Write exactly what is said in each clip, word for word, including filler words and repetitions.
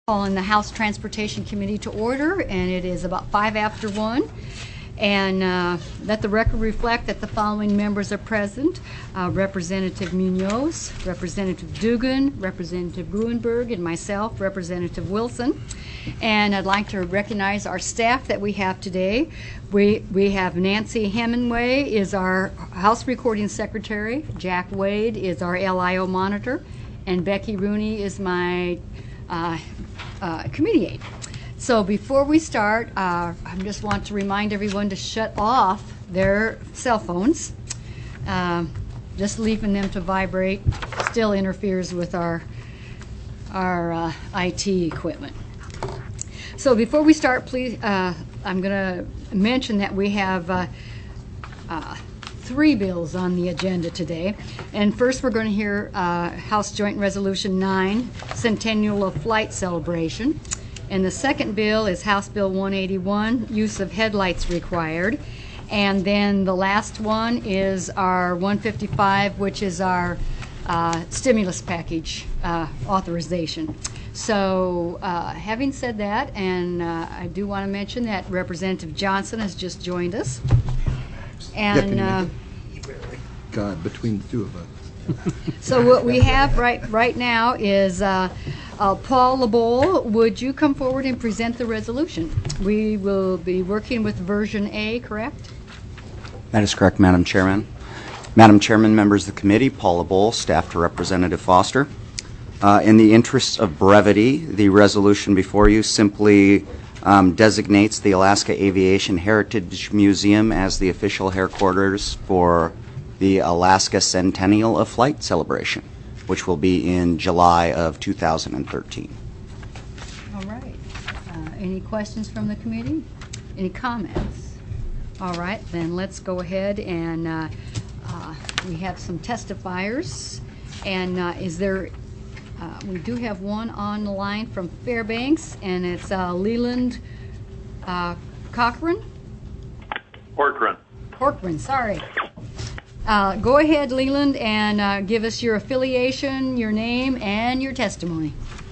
Calling the House Transportation Committee to order, and it is about five after one. And uh, let the record reflect that the following members are present: uh, Representative Munoz, Representative Dugan, Representative Gruenberg, and myself, Representative Wilson. And I'd like to recognize our staff that we have today. We we have Nancy Hemingway is our House Recording Secretary. Jack Wade is our L I O monitor, and Becky Rooney is my uh, uh, committee aide. So before we start, uh, I just want to remind everyone to shut off their cell phones. Um, just leaving them to vibrate still interferes with our our uh, I T equipment. So before we start, please, uh, I'm going to mention that we have uh, uh, three bills on the agenda today. And first we're going to hear uh, House Joint Resolution nine, Centennial of Flight Celebration. And the second bill is House Bill one eighty-one, Use of Headlights Required. And then the last one is our one fifty-five, which is our uh, stimulus package uh, authorization. So uh, having said that, and uh, I do want to mention that Representative Johnson has just joined us. And uh, God, between the two of us. So what we have right right now is uh, uh, Paul LeBowl. Would you come forward and present the resolution? We will be working with version A, correct? That is correct, Madam Chairman. Madam Chairman, members of the committee, Paul LeBowl, staff to Representative Foster. Uh, in the interests of brevity, the resolution before you simply um, designates the Alaska Aviation Heritage Museum as the official headquarters for the Alaska Centennial of Flight celebration, which will be in July of two thousand thirteen. All right. Uh, any questions from the committee? Any comments? All right, then let's go ahead and uh, uh, we have some testifiers. And uh, is there, uh, we do have one on the line from Fairbanks, and it's uh, Leland uh, Cochran? Corcoran. Corcoran, sorry. Uh, go ahead, Leland, and uh, give us your affiliation, your name, and your testimony.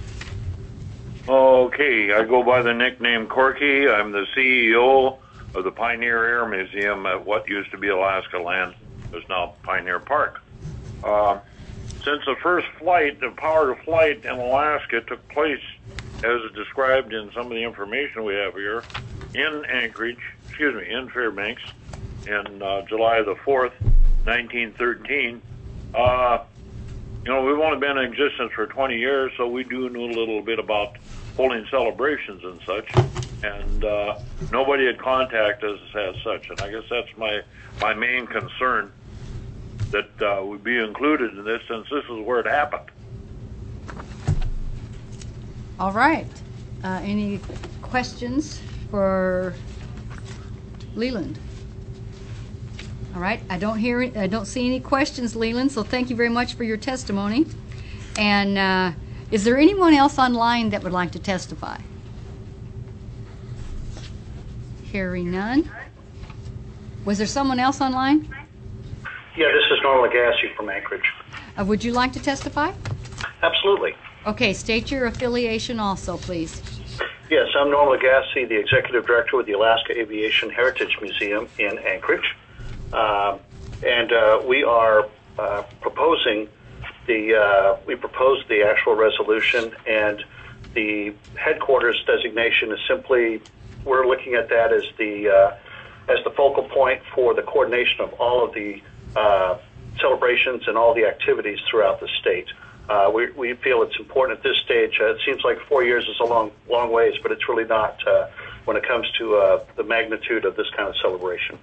Okay, I go by the nickname Corky. I'm the C E O of the Pioneer Air Museum at what used to be Alaska Land, is now Pioneer Park. Uh, since the first flight, the powered flight in Alaska took place, as described in some of the information we have here, in Anchorage, excuse me, in Fairbanks, in uh, July the fourth, nineteen thirteen. Uh, you know, we've only been in existence for twenty years, so we do know a little bit about holding celebrations and such. And uh, nobody had contacted us as such. And I guess that's my, my main concern, that uh, we be included in this, since this is where it happened. All right. Uh, any questions for Leland? All right, I don't hear it. I don't see any questions, Leland, so thank you very much for your testimony. And uh, is there anyone else online that would like to testify? Hearing none. Was there someone else online? Yeah, this is Norm Lagasse from Anchorage. Uh, would you like to testify? Absolutely. Okay, state your affiliation also, please. Yes, I'm Norm Lagasse, the Executive Director with the Alaska Aviation Heritage Museum in Anchorage. Uh, and uh, we are uh, proposing the uh, we proposed the actual resolution, and the headquarters designation is simply, we're looking at that as the uh, as the focal point for the coordination of all of the uh, celebrations and all the activities throughout the state. Uh, we we feel it's important at this stage. Uh, it seems like four years is a long long ways, but it's really not uh, when it comes to uh, the magnitude of this kind of celebration.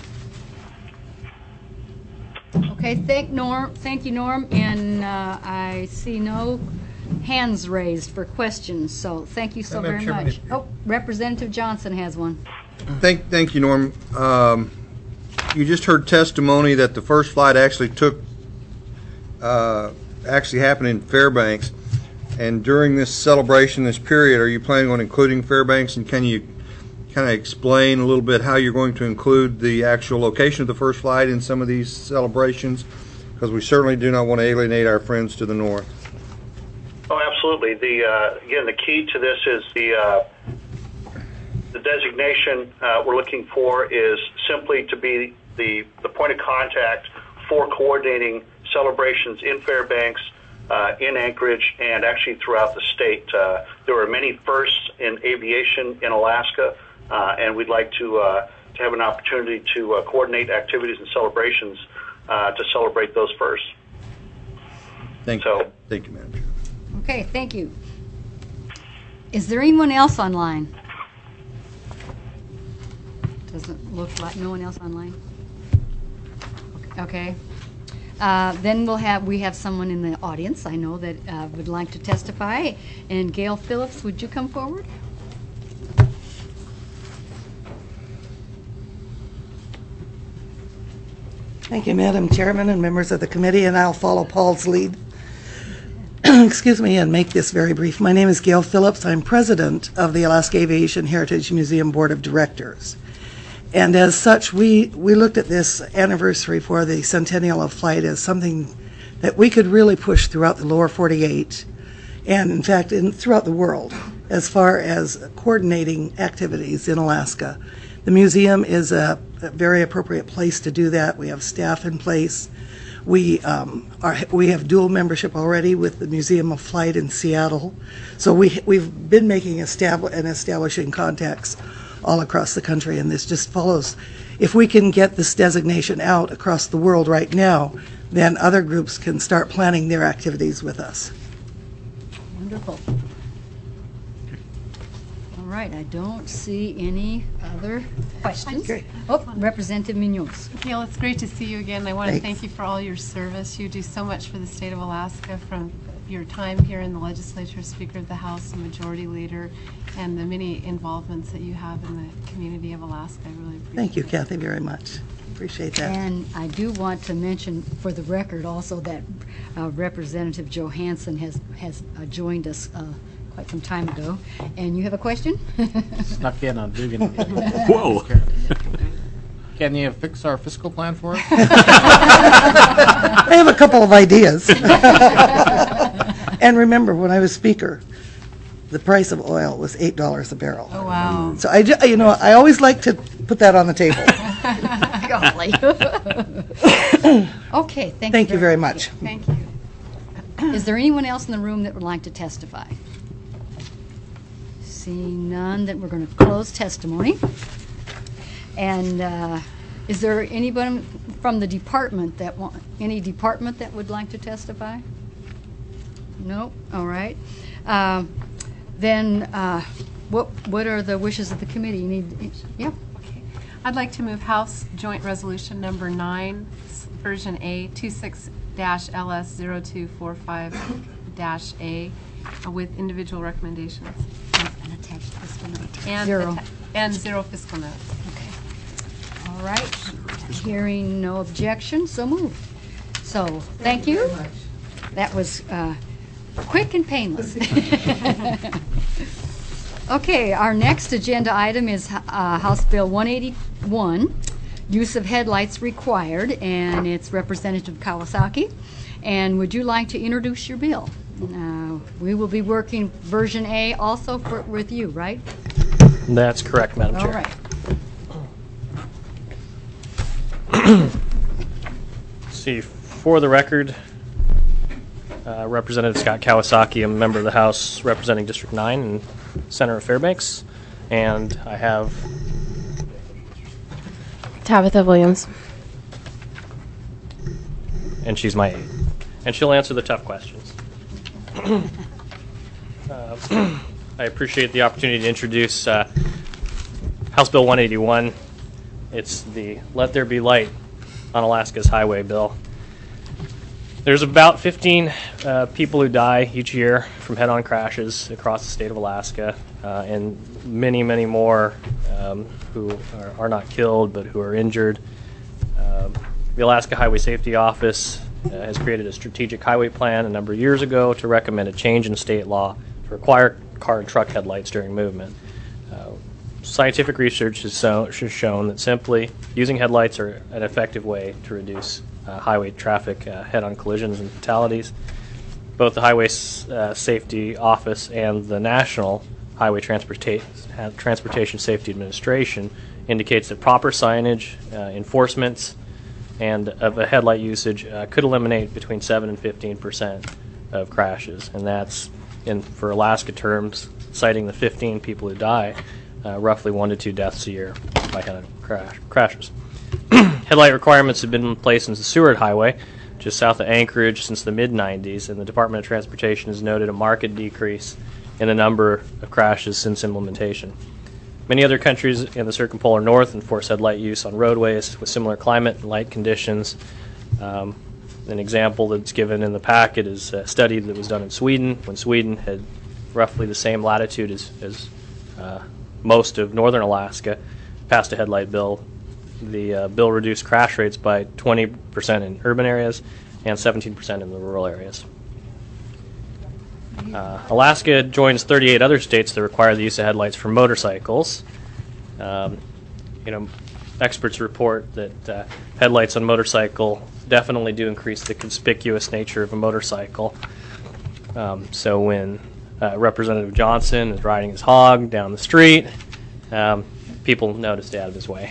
Okay, thank Norm. Thank you, Norm. And uh, I see no hands raised for questions, so thank you so Madam very Chairman, much. if- Oh, Representative Johnson has one. Thank, thank you, Norm. Um, you just heard testimony that the first flight actually took, uh, actually happened in Fairbanks. And during this celebration, this period, are you planning on including Fairbanks? And can you kind of explain a little bit how you're going to include the actual location of the first flight in some of these celebrations? Because we certainly do not want to alienate our friends to the north. Oh, absolutely. absolutely. The uh, again, the key to this is the uh, the designation uh, we're looking for is simply to be the the point of contact for coordinating celebrations in Fairbanks, uh, in Anchorage, and actually throughout the state. Uh, there are many firsts in aviation in Alaska, uh, and we'd like to uh, to have an opportunity to uh, coordinate activities and celebrations uh, to celebrate those firsts. Thank So- you. Thank you, Madam Chair. Okay, thank you. Is there anyone else online? Doesn't look like no one else online. Okay. Uh, Then we'll have, we have someone in the audience, I know, that uh, would like to testify. And Gail Phillips, would you come forward? Thank you, Madam Chairman and members of the committee, and I'll follow Paul's lead. Excuse me, and make this very brief. My name is Gail Phillips. I'm president of the Alaska Aviation Heritage Museum Board of Directors. And as such, we, we looked at this anniversary for the centennial of flight as something that we could really push throughout the lower forty-eight, and in fact, in, throughout the world, as far as coordinating activities in Alaska. The museum is a, a very appropriate place to do that. We have staff in place. We um, are we have dual membership already with the Museum of Flight in Seattle, so we we've been making establi- and establishing contacts all across the country, and this just follows. If we can get this designation out across the world right now, then other groups can start planning their activities with us. Wonderful. All right, I don't see any other questions. Great. Oh, Representative Munoz. Gail, it's great to see you again. I want to Thanks. thank you for all your service. You do so much for the state of Alaska, from your time here in the legislature, Speaker of the House, and Majority Leader, and the many involvements that you have in the community of Alaska. I really appreciate it. Thank you, Kathy, very much. Appreciate that. And I do want to mention for the record also that uh, Representative Johansson has, has uh, joined us uh, quite some time ago. And you have a question? Snuck in on Dugan. Whoa. Can you fix our fiscal plan for us? I have a couple of ideas. And remember, when I was speaker, the price of oil was eight dollars a barrel. Oh, wow. So I, ju- you know, I always like to put that on the table. Golly. Okay, thank you. Thank you very much. Thank you. Is there anyone else in the room that would like to testify? Seeing none, then we're going to close testimony. And uh, is there anybody from the department that want, any department that would like to testify? No? All right. Um, Then, uh, what, what are the wishes of the committee? You need, yeah. Okay. I'd like to move House Joint Resolution Number nine, s- Version A, twenty-six L S zero two four five A, uh, with individual recommendations. And attach fiscal note. And Zero. atta- And zero fiscal notes. Okay. All right. Hearing no objection, so moved. So, thank you. That was uh, quick and painless. Okay, our next agenda item is uh, House Bill one eighty-one, use of headlights required, and it's Representative Kawasaki. And would you like to introduce your bill? Uh, we will be working version A also for, with you, right? That's correct, Madam Chair. All right. See, for the record, uh, Representative Scott Kawasaki, I'm a member of the House representing District nine and Center of Fairbanks, and I have Tabitha Williams. and she's my aide, and she'll answer the tough questions. uh, I appreciate the opportunity to introduce uh, House Bill one eighty-one. It's the Let There Be Light on Alaska's Highway bill. There's about fifteen uh, people who die each year from head-on crashes across the state of Alaska, uh, and many, many more um, who are, are not killed but who are injured. Um, the Alaska Highway Safety Office uh, has created a strategic highway plan a number of years ago to recommend a change in state law to require car and truck headlights during movement. Uh, scientific research has, so, has shown that simply using headlights are an effective way to reduce uh, highway traffic uh, head-on collisions and fatalities. both the Highway uh, Safety Office and the National Highway Transporta- Transportation Safety Administration indicates that proper signage, uh, enforcements, and of a headlight usage uh, could eliminate between seven and fifteen percent of crashes, and that's, in for Alaska terms, citing the fifteen people who die, uh, roughly one to two deaths a year by head-on crash, crashes. Headlight requirements have been in place in the Seward Highway, just south of Anchorage, since the mid nineties, and the Department of Transportation has noted a marked decrease in the number of crashes since implementation. Many other countries in the circumpolar north enforce headlight use on roadways with similar climate and light conditions. Um, an example that's given in the packet is a study that was done in Sweden, when Sweden had roughly the same latitude as, as uh, most of northern Alaska, passed a headlight bill. The uh, bill reduced crash rates by twenty percent in urban areas and seventeen percent in the rural areas. Uh, Alaska joins thirty-eight other states that require the use of headlights for motorcycles. Um, you know, experts report that uh, headlights on motorcycle definitely do increase the conspicuous nature of a motorcycle. Um, so when uh, Representative Johnson is riding his hog down the street, um, people notice out of his way.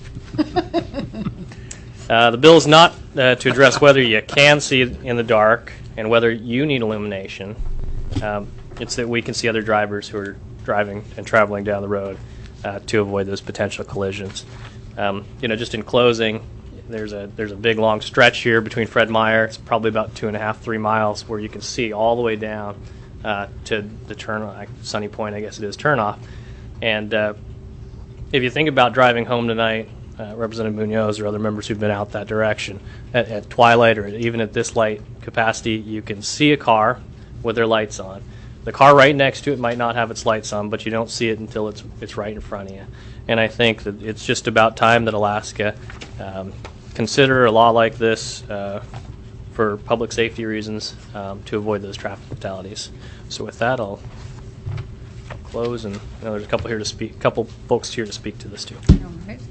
Uh, the bill is not uh, to address whether you can see in the dark and whether you need illumination. Um, it's that we can see other drivers who are driving and traveling down the road uh, to avoid those potential collisions. Um, you know, just in closing, there's a there's a big long stretch here between Fred Meyer. It's probably about two and a half, three miles, where you can see all the way down uh, to the turn, like Sunny Point, I guess it is, turnoff. And uh, if you think about driving home tonight, Uh, Representative Munoz or other members who've been out that direction, at, at twilight or even at this light capacity, you can see a car with their lights on. The car right next to it might not have its lights on, but you don't see it until it's it's right in front of you. And I think that it's just about time that Alaska um, consider a law like this uh, for public safety reasons um, to avoid those traffic fatalities. So with that, I'll close, and you know, there's a couple here to speak, a couple folks here to speak to this too. All right.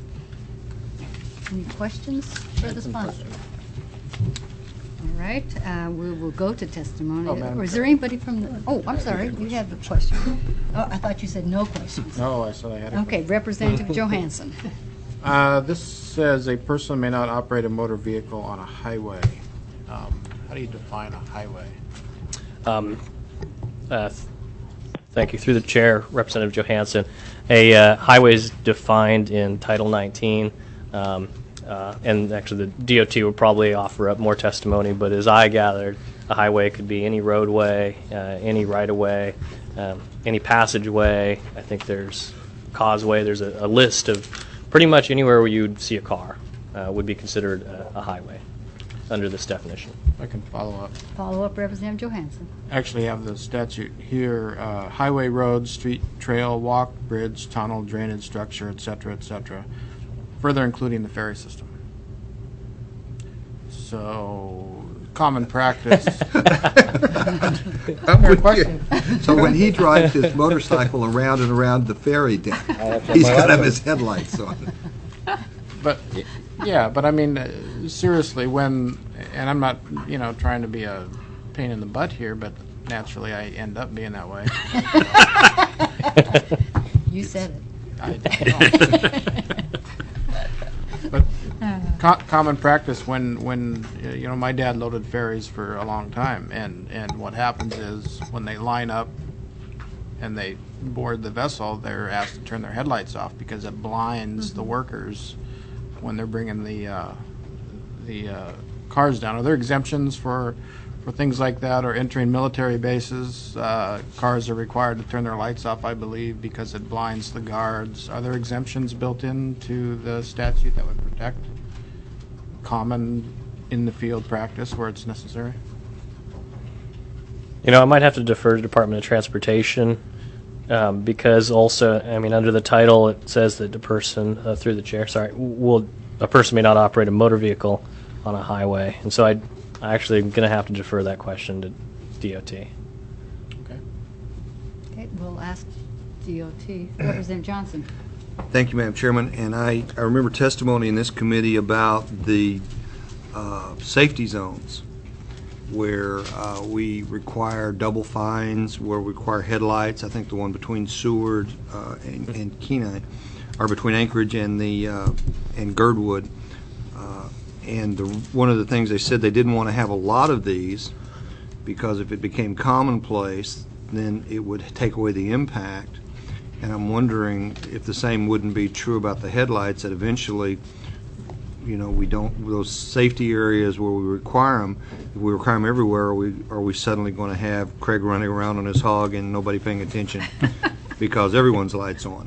Any questions for the sponsor? All right, uh, we will go to testimony. Oh, Madam Or is there anybody from the, oh, I'm sorry, you have the question. Oh, I thought you said no questions. No, I said I had a Okay, Representative Johansson. Uh, this says a person may not operate a motor vehicle on a highway. Um, how do you define a highway? Um, uh, th- thank you. Through the chair, Representative Johansson. A uh, highway is defined in Title nineteen, um, uh, and actually the D O T will probably offer up more testimony, but as I gathered, a highway could be any roadway, uh, any right-of-way, um, any passageway. I think there's causeway. There's a, a list of pretty much anywhere where you'd see a car uh, would be considered a, a highway under this definition. I can follow up. Follow up, Representative Johansson. Actually have the statute here, uh, highway, road, street, trail, walk, bridge, tunnel, drainage structure, et cetera, et cetera, further including the ferry system. So, common practice. I'm with question. you. So when he drives his motorcycle around and around the ferry deck, he's got to have his headlights on. But, yeah, but I mean, uh, seriously, when, and I'm not, you know, trying to be a pain in the butt here, but naturally I end up being that way. You said it. I, but co- common practice when, when, uh, you know, my dad loaded ferries for a long time, and, and what happens is when they line up and they board the vessel, they're asked to turn their headlights off because it blinds mm-hmm. the workers when they're bringing the uh, the uh, cars down. Are there exemptions for for things like that, or entering military bases? Uh, cars are required to turn their lights off, I believe, because it blinds the guards. Are there exemptions built into the statute that would protect common in the field practice where it's necessary? You know, I might have to defer to Department of Transportation um, because also, I mean, under the title it says that the person, uh, through the chair, sorry, will a person may not operate a motor vehicle on a highway, and so I, I actually am going to have to defer that question to D O T. Okay. Okay, we'll ask D O T. Representative Johnson. Thank you, Madam Chairman. And I, I remember testimony in this committee about the uh, safety zones. where uh, we require double fines, where we require headlights. I think the one between Seward uh, and, and Kenai, or between Anchorage and the uh, and Girdwood. Uh, and the, one of the things they said, they didn't want to have a lot of these because if it became commonplace, then it would take away the impact. And I'm wondering if the same wouldn't be true about the headlights, that eventually, you know, we don't, those safety areas where we require them, if we require them everywhere, are we, are we suddenly going to have Craig running around on his hog and nobody paying attention because everyone's lights on?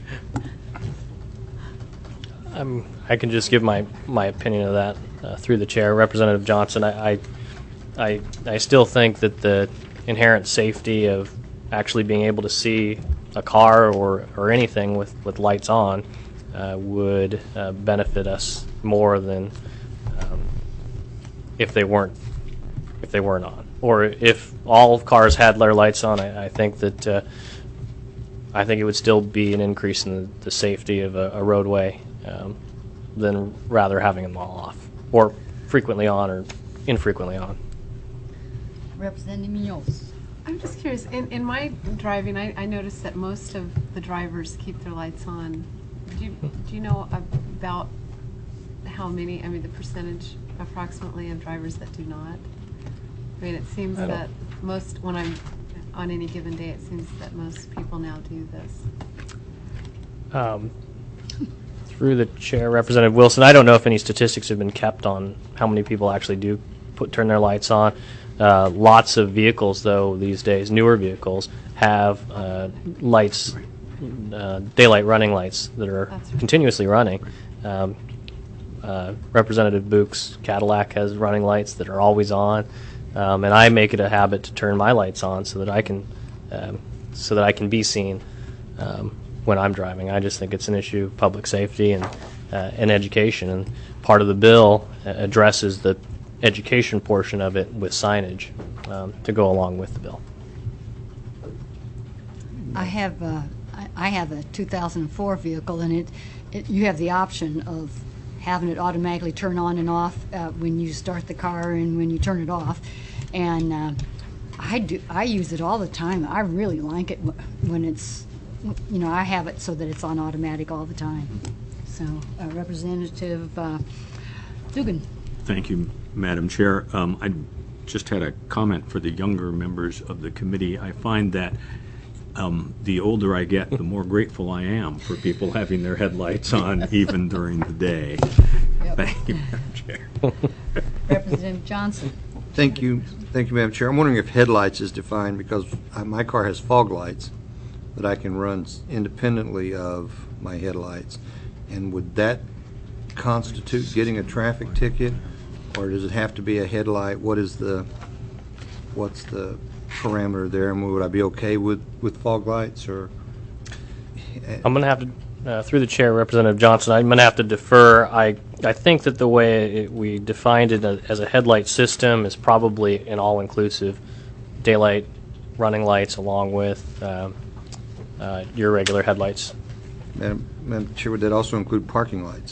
Um, I can just give my, my opinion of that uh, through the chair. Representative Johnson, I, I, I, I still think that the inherent safety of actually being able to see a car or, or anything with, with lights on uh, would uh, benefit us more than um, if they weren't if they weren't on, or if all cars had their lights on. I, I think that uh, I think it would still be an increase in the, the safety of a, a roadway um, than rather having them all off or frequently on or infrequently on. Representative Munoz. I'm just curious, in, in my driving, I, I noticed that most of the drivers keep their lights on. Do you, do you know about how many, I mean, the percentage approximately of drivers that do not? I mean, it seems that most, when I'm on any given day, it seems that most people now do this. Um, through the chair, Representative Wilson, I don't know if any statistics have been kept on how many people actually do put turn their lights on. Uh, lots of vehicles, though, these days, newer vehicles, have uh, lights, uh, daylight running lights that are That's right. continuously running. Um, uh, Representative Book's Cadillac has running lights that are always on, um, and I make it a habit to turn my lights on so that I can, um, so that I can be seen um, when I'm driving. I just think it's an issue of public safety and uh, and education, and part of the bill uh, addresses the education portion of it with signage um, to go along with the bill. I have uh, I- I have a two thousand four vehicle, and it, it you have the option of having it automatically turn on and off uh, when you start the car and when you turn it off. And uh, I do I use it all the time. I really like it wh- when it's, you know, I have it so that it's on automatic all the time. So uh, Representative uh, Dugan. Thank you, Madam Chair. Um, I just had a comment for the younger members of the committee. I find that um, the older I get, the more grateful I am for people having their headlights on even during the day. Yep. Thank you, Madam Chair. Representative Johnson. Thank you, thank you, Madam Chair. I'm wondering if headlights is defined, because I, my car has fog lights that I can run s- independently of my headlights, and would that constitute getting a traffic ticket, or does it have to be a headlight? What is the, what's the parameter there, and would I be okay with, with fog lights, or? I'm going to have to, uh, through the chair, Representative Johnson, I'm going to have to defer. I I think that the way it, we defined it as a headlight system is probably an all-inclusive daylight running lights along with um, uh, your regular headlights. Madam, Madam Chair, would that also include parking lights?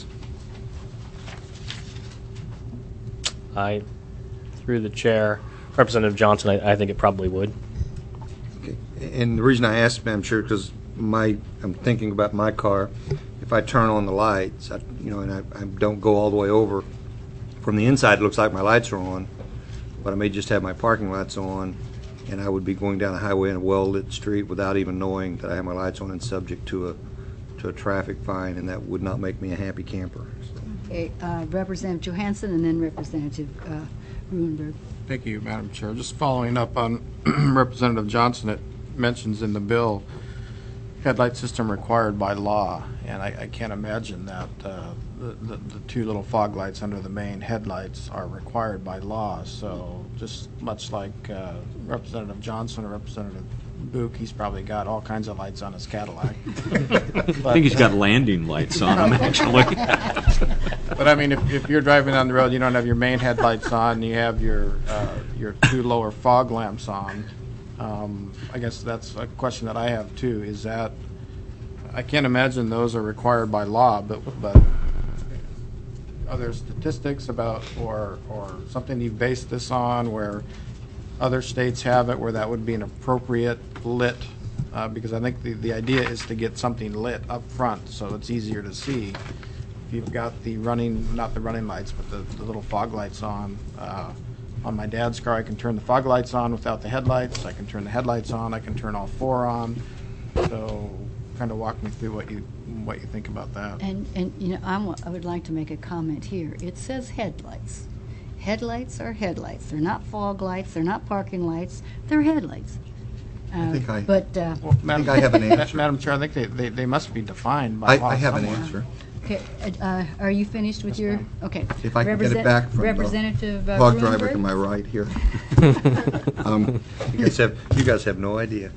I, through the chair, Representative Johnson, I, I think it probably would. Okay. And the reason I asked, Madam Chair, because my, I'm thinking about my car. If I turn on the lights, I, you know, and I, I don't go all the way over, from the inside it looks like my lights are on, but I may just have my parking lights on, and I would be going down a highway in a well-lit street without even knowing that I have my lights on and subject to a to a traffic fine, and that would not make me a happy camper. So. Okay, uh, Representative Johansson and then Representative uh, Ruenberg. Thank you, Madam Chair. Just following up on Representative Johnson, it mentions in the bill headlight system required by law, and I, I can't imagine that uh, the, the, the two little fog lights under the main headlights are required by law. So just much like uh, Representative Johnson or Representative Book, he's probably got all kinds of lights on his Cadillac. I think he's got landing lights on him, actually. But I mean, if, if you're driving down the road, you don't have your main headlights on, you have your uh, your two lower fog lamps on. Um, I guess that's a question that I have too. Is that I can't imagine those are required by law, but but other statistics about, or, or something you based this on where other states have it, where that would be an appropriate lit? Uh, because I think the, the idea is to get something lit up front so it's easier to see. If you've got the running, not the running lights, but the, the little fog lights on. Uh, on my dad's car, I can turn the fog lights on without the headlights. I can turn the headlights on. I can turn all four on. So kind of walk me through what you what you think about that. And, and you know, I'm, I would like to make a comment here. It says headlights. Headlights are headlights. They're not fog lights. They're not parking lights. They're headlights. Uh, I think I- But, uh, Well, Madam, think I have an answer. Madam Chair, I think they, they, they must be defined by I, law I have an somewhere. answer. okay, uh, are you finished with Yes, your, ma'am. okay. If I can get it Represent- back from the Representative uh, Hog driver Gruenberg? to my right here. um, you guys have you guys have no idea.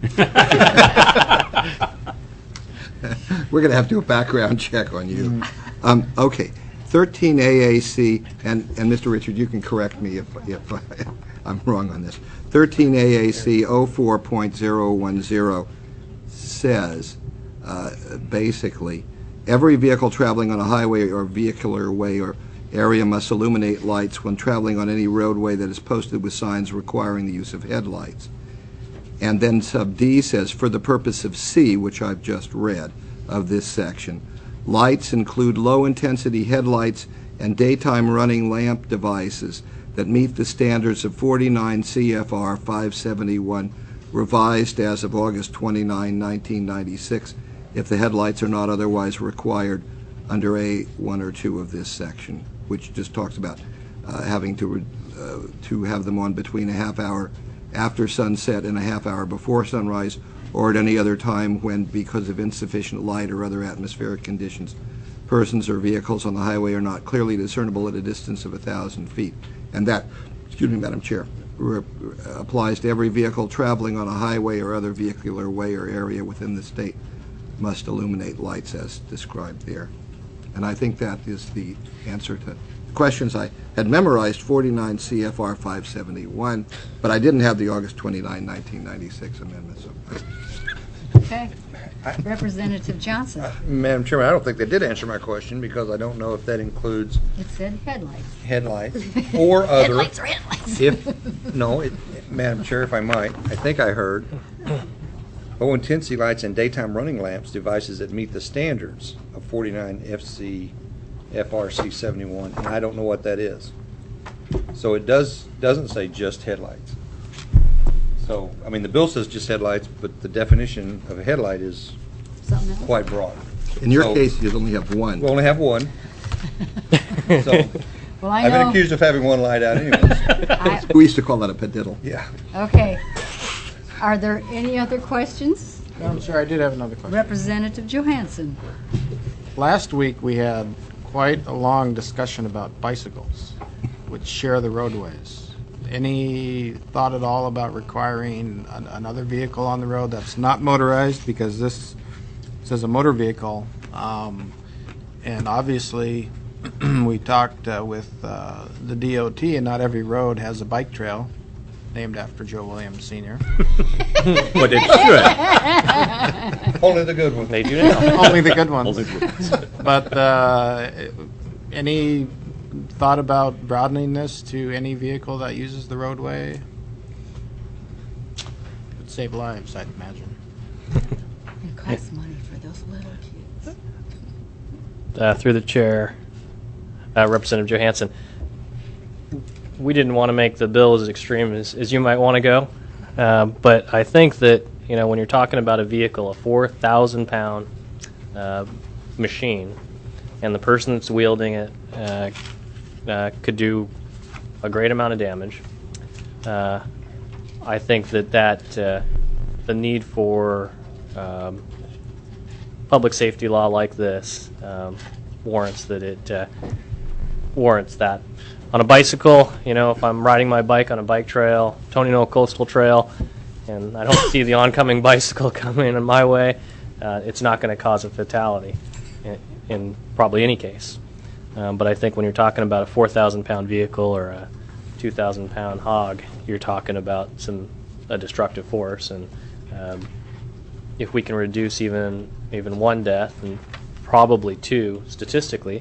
We're going to have to do a background check on you. Um, okay, thirteen A A C, and, and Mister Richard, you can correct me if, if I, I'm wrong on this. thirteen A A C oh four point oh one oh says, uh, basically, every vehicle traveling on a highway or vehicular way or area must illuminate lights when traveling on any roadway that is posted with signs requiring the use of headlights. And then sub D says, for the purpose of C, which I've just read, of this section, lights include low-intensity headlights and daytime running lamp devices that meet the standards of forty-nine C F R five seventy-one, revised as of August twenty-ninth, nineteen ninety-six, if the headlights are not otherwise required under A one or two of this section, which just talks about uh, having to, re- uh, to have them on between a half hour after sunset and a half hour before sunrise, or at any other time when, because of insufficient light or other atmospheric conditions, persons or vehicles on the highway are not clearly discernible at a distance of a thousand feet. And that, excuse me, Madam Chair, re- applies to every vehicle traveling on a highway or other vehicular way or area within the state must illuminate lights as described there. And I think that is the answer to questions. I had memorized forty-nine C F R five seventy-one, but I didn't have the August twenty-ninth, nineteen ninety-six amendment. So Okay. Representative Johnson. Madam Chairman, I don't think they did answer my question because I don't know if that includes It said headlights. headlights or other. Headlights are headlights. If, no, it, Madam Chair, if I might, I think I heard low intensity lights and daytime running lamps, devices that meet the standards of forty-nine F C F R C seventy-one, and I don't know what that is. So it does, doesn't say just headlights. So, I mean, the bill says just headlights, but the definition of a headlight is Something else? quite broad. In your So- case, you only have one. We only have one. So, Well, I I've been know. accused of having one light out anyways. I- We used to call that a pediddle. Yeah. Okay. Are there any other questions? Madam Chair, I did have another question. Representative Johansson. Last week, we had quite a long discussion about bicycles, which share the roadways. Any thought at all about requiring an- another vehicle on the road that's not motorized? Because this says a motor vehicle, um, and obviously, we talked uh, with uh, the D O T, and not every road has a bike trail named after Joe Williams Senior But it should. Only the good one. They do now. Only the good ones. Only the good ones. But uh, any thought about broadening this to any vehicle that uses the roadway? Would save lives, I'd imagine. It costs money for those little kids. Uh, through the chair, uh, Representative Johansson, we didn't want to make the bill as extreme as, as you might want to go, uh, but I think that, you know, when you're talking about a vehicle, a four thousand pound uh, machine, and the person that's wielding it uh, uh, could do a great amount of damage, uh, I think that that uh, the need for um, public safety law like this um, warrants that it uh, warrants that. On a bicycle, you know, if I'm riding my bike on a bike trail, Tony Knoll Coastal Trail, and I don't see the oncoming bicycle coming in my way, uh, it's not going to cause a fatality in, in probably any case. Um, but I think when you're talking about a four thousand pound vehicle or a two thousand pound hog, you're talking about some a destructive force, and um, if we can reduce even even one death and probably two statistically,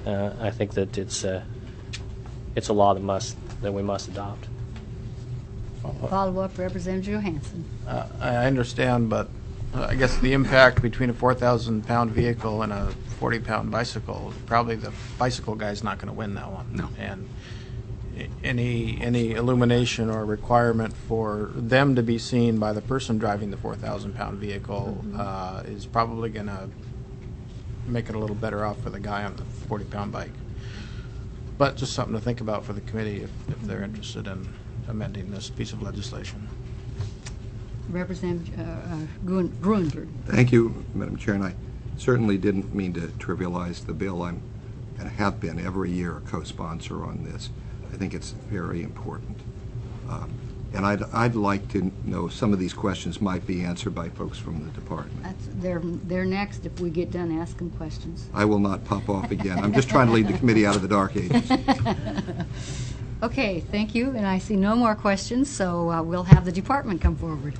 uh, I think that it's uh, it's a law that must that we must adopt. Follow-up, Representative Johansson. Uh, I understand, but uh, I guess the impact between a four thousand pound vehicle and a forty pound bicycle, probably the bicycle guy's not going to win that one. No. And i- any any illumination or requirement for them to be seen by the person driving the four thousand pound vehicle uh, is probably going to make it a little better off for the guy on the forty pound bike. But just something to think about for the committee if, if they're interested in amending this piece of legislation. Representative uh, uh, Gruen- Gruenberg. Thank you, Madam Chair, and I certainly didn't mean to trivialize the bill. I'm, and have been every year, a co-sponsor on this. I think it's very important. Um, and I'd, I'd like to know, some of these questions might be answered by folks from the department. That's, they're, they're next if we get done asking questions. I will not pop off again. I'm just trying to lead the committee out of the dark ages. Okay, thank you, and I see no more questions, so uh, we'll have the department come forward.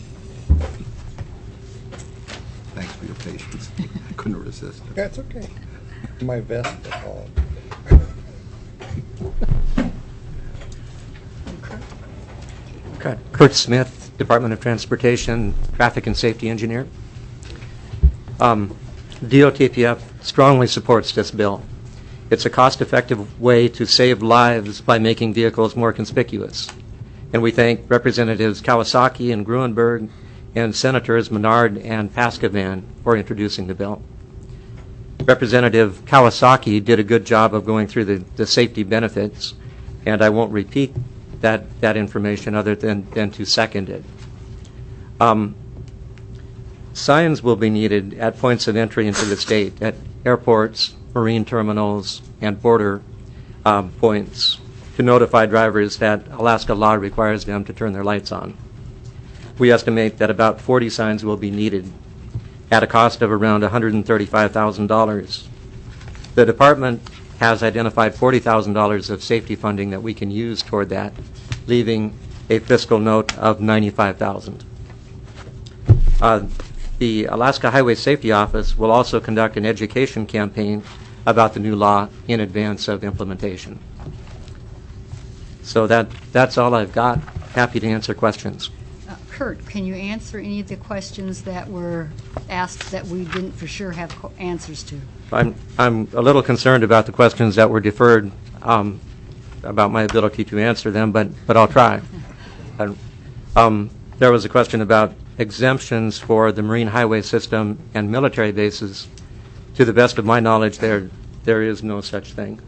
Thanks for your patience. I couldn't resist it. That's okay. My vest is all. Kurt Smith, Department of Transportation, Traffic and Safety Engineer. Um, D O T P F strongly supports this bill. It's a cost-effective way to save lives by making vehicles more conspicuous. And we thank Representatives Kawasaki and Gruenberg and Senators Menard and Paskavan for introducing the bill. Representative Kawasaki did a good job of going through the, the safety benefits, and I won't repeat that, that information other than, than to second it. Um, signs will be needed at points of entry into the state, at airports, marine terminals, and border um, points to notify drivers that Alaska law requires them to turn their lights on. We estimate that about forty signs will be needed at a cost of around one hundred thirty-five thousand dollars. The department has identified forty thousand dollars of safety funding that we can use toward that, leaving a fiscal note of ninety-five thousand dollars. Uh, the Alaska Highway Safety Office will also conduct an education campaign about the new law in advance of implementation. So that that's all I've got. Happy to answer questions. Uh, Kurt, can you answer any of the questions that were asked that we didn't for sure have co- answers to? I'm I'm a little concerned about the questions that were deferred, um, about my ability to answer them, but but I'll try. And, um, there was a question about exemptions for the Marine Highway System and military bases. To the best of my knowledge, there there is no such thing,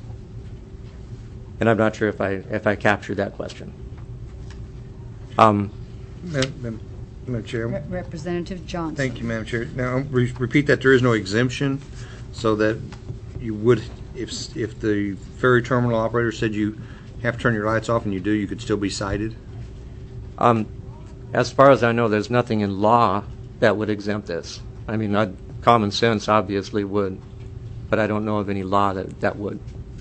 and I'm not sure if I if I captured that question. Um, Madam Madam Chair. Re- Representative Johnson. Thank you, Madam Chair. Now, re- repeat that there is no exemption, so that you would, if if the ferry terminal operator said you have to turn your lights off and you do, you could still be cited? um, as far as I know, there's nothing in law that would exempt this. I mean, I'd, common sense obviously would, but I don't know of any law that, that would.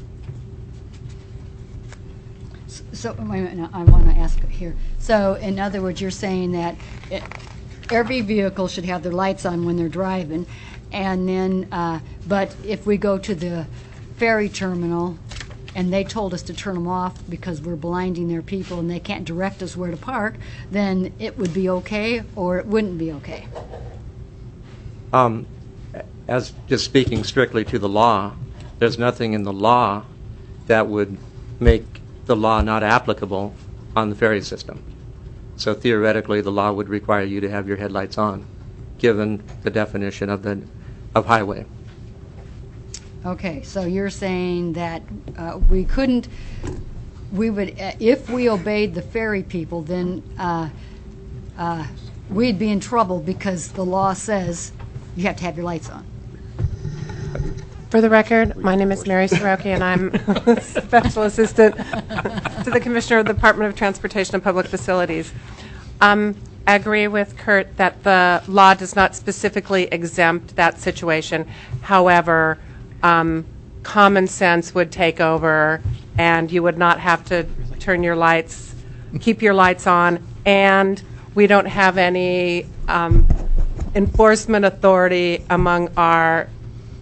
So, wait a minute, now, I want to ask here. So, in other words, you're saying that it, every vehicle should have their lights on when they're driving, and then, uh, but if we go to the ferry terminal and they told us to turn them off because we're blinding their people and they can't direct us where to park, then it would be okay or it wouldn't be okay? Um, as just speaking strictly to the law, there's nothing in the law that would make the law not applicable on the ferry system. So theoretically, the law would require you to have your headlights on, given the definition of the of highway. Okay, so you're saying that uh, we couldn't, we would, uh, if we obeyed the ferry people, then uh, uh, we'd be in trouble because the law says you have to have your lights on. For the record, my name is Mary Soroki, and I'm Special Assistant to the Commissioner of the Department of Transportation and Public Facilities. Um, I agree with Kurt that the law does not specifically exempt that situation. However, um, common sense would take over, and you would not have to turn your lights, keep your lights on, and we don't have any um, enforcement authority among our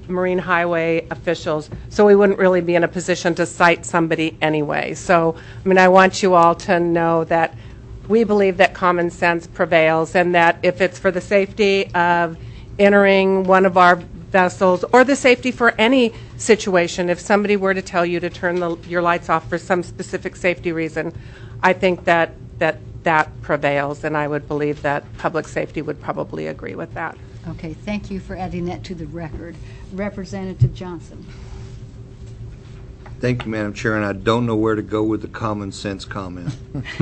Marine Highway officials, so we wouldn't really be in a position to cite somebody anyway. So, I mean, I want you all to know that we believe that common sense prevails, and that if it's for the safety of entering one of our vessels, or the safety for any situation, if somebody were to tell you to turn the, your lights off for some specific safety reason, I think that that that prevails, and I would believe that public safety would probably agree with that. Okay, thank you for adding that to the record. Representative Johnson. Thank you, Madam Chair, and I don't know where to go with the common sense comment.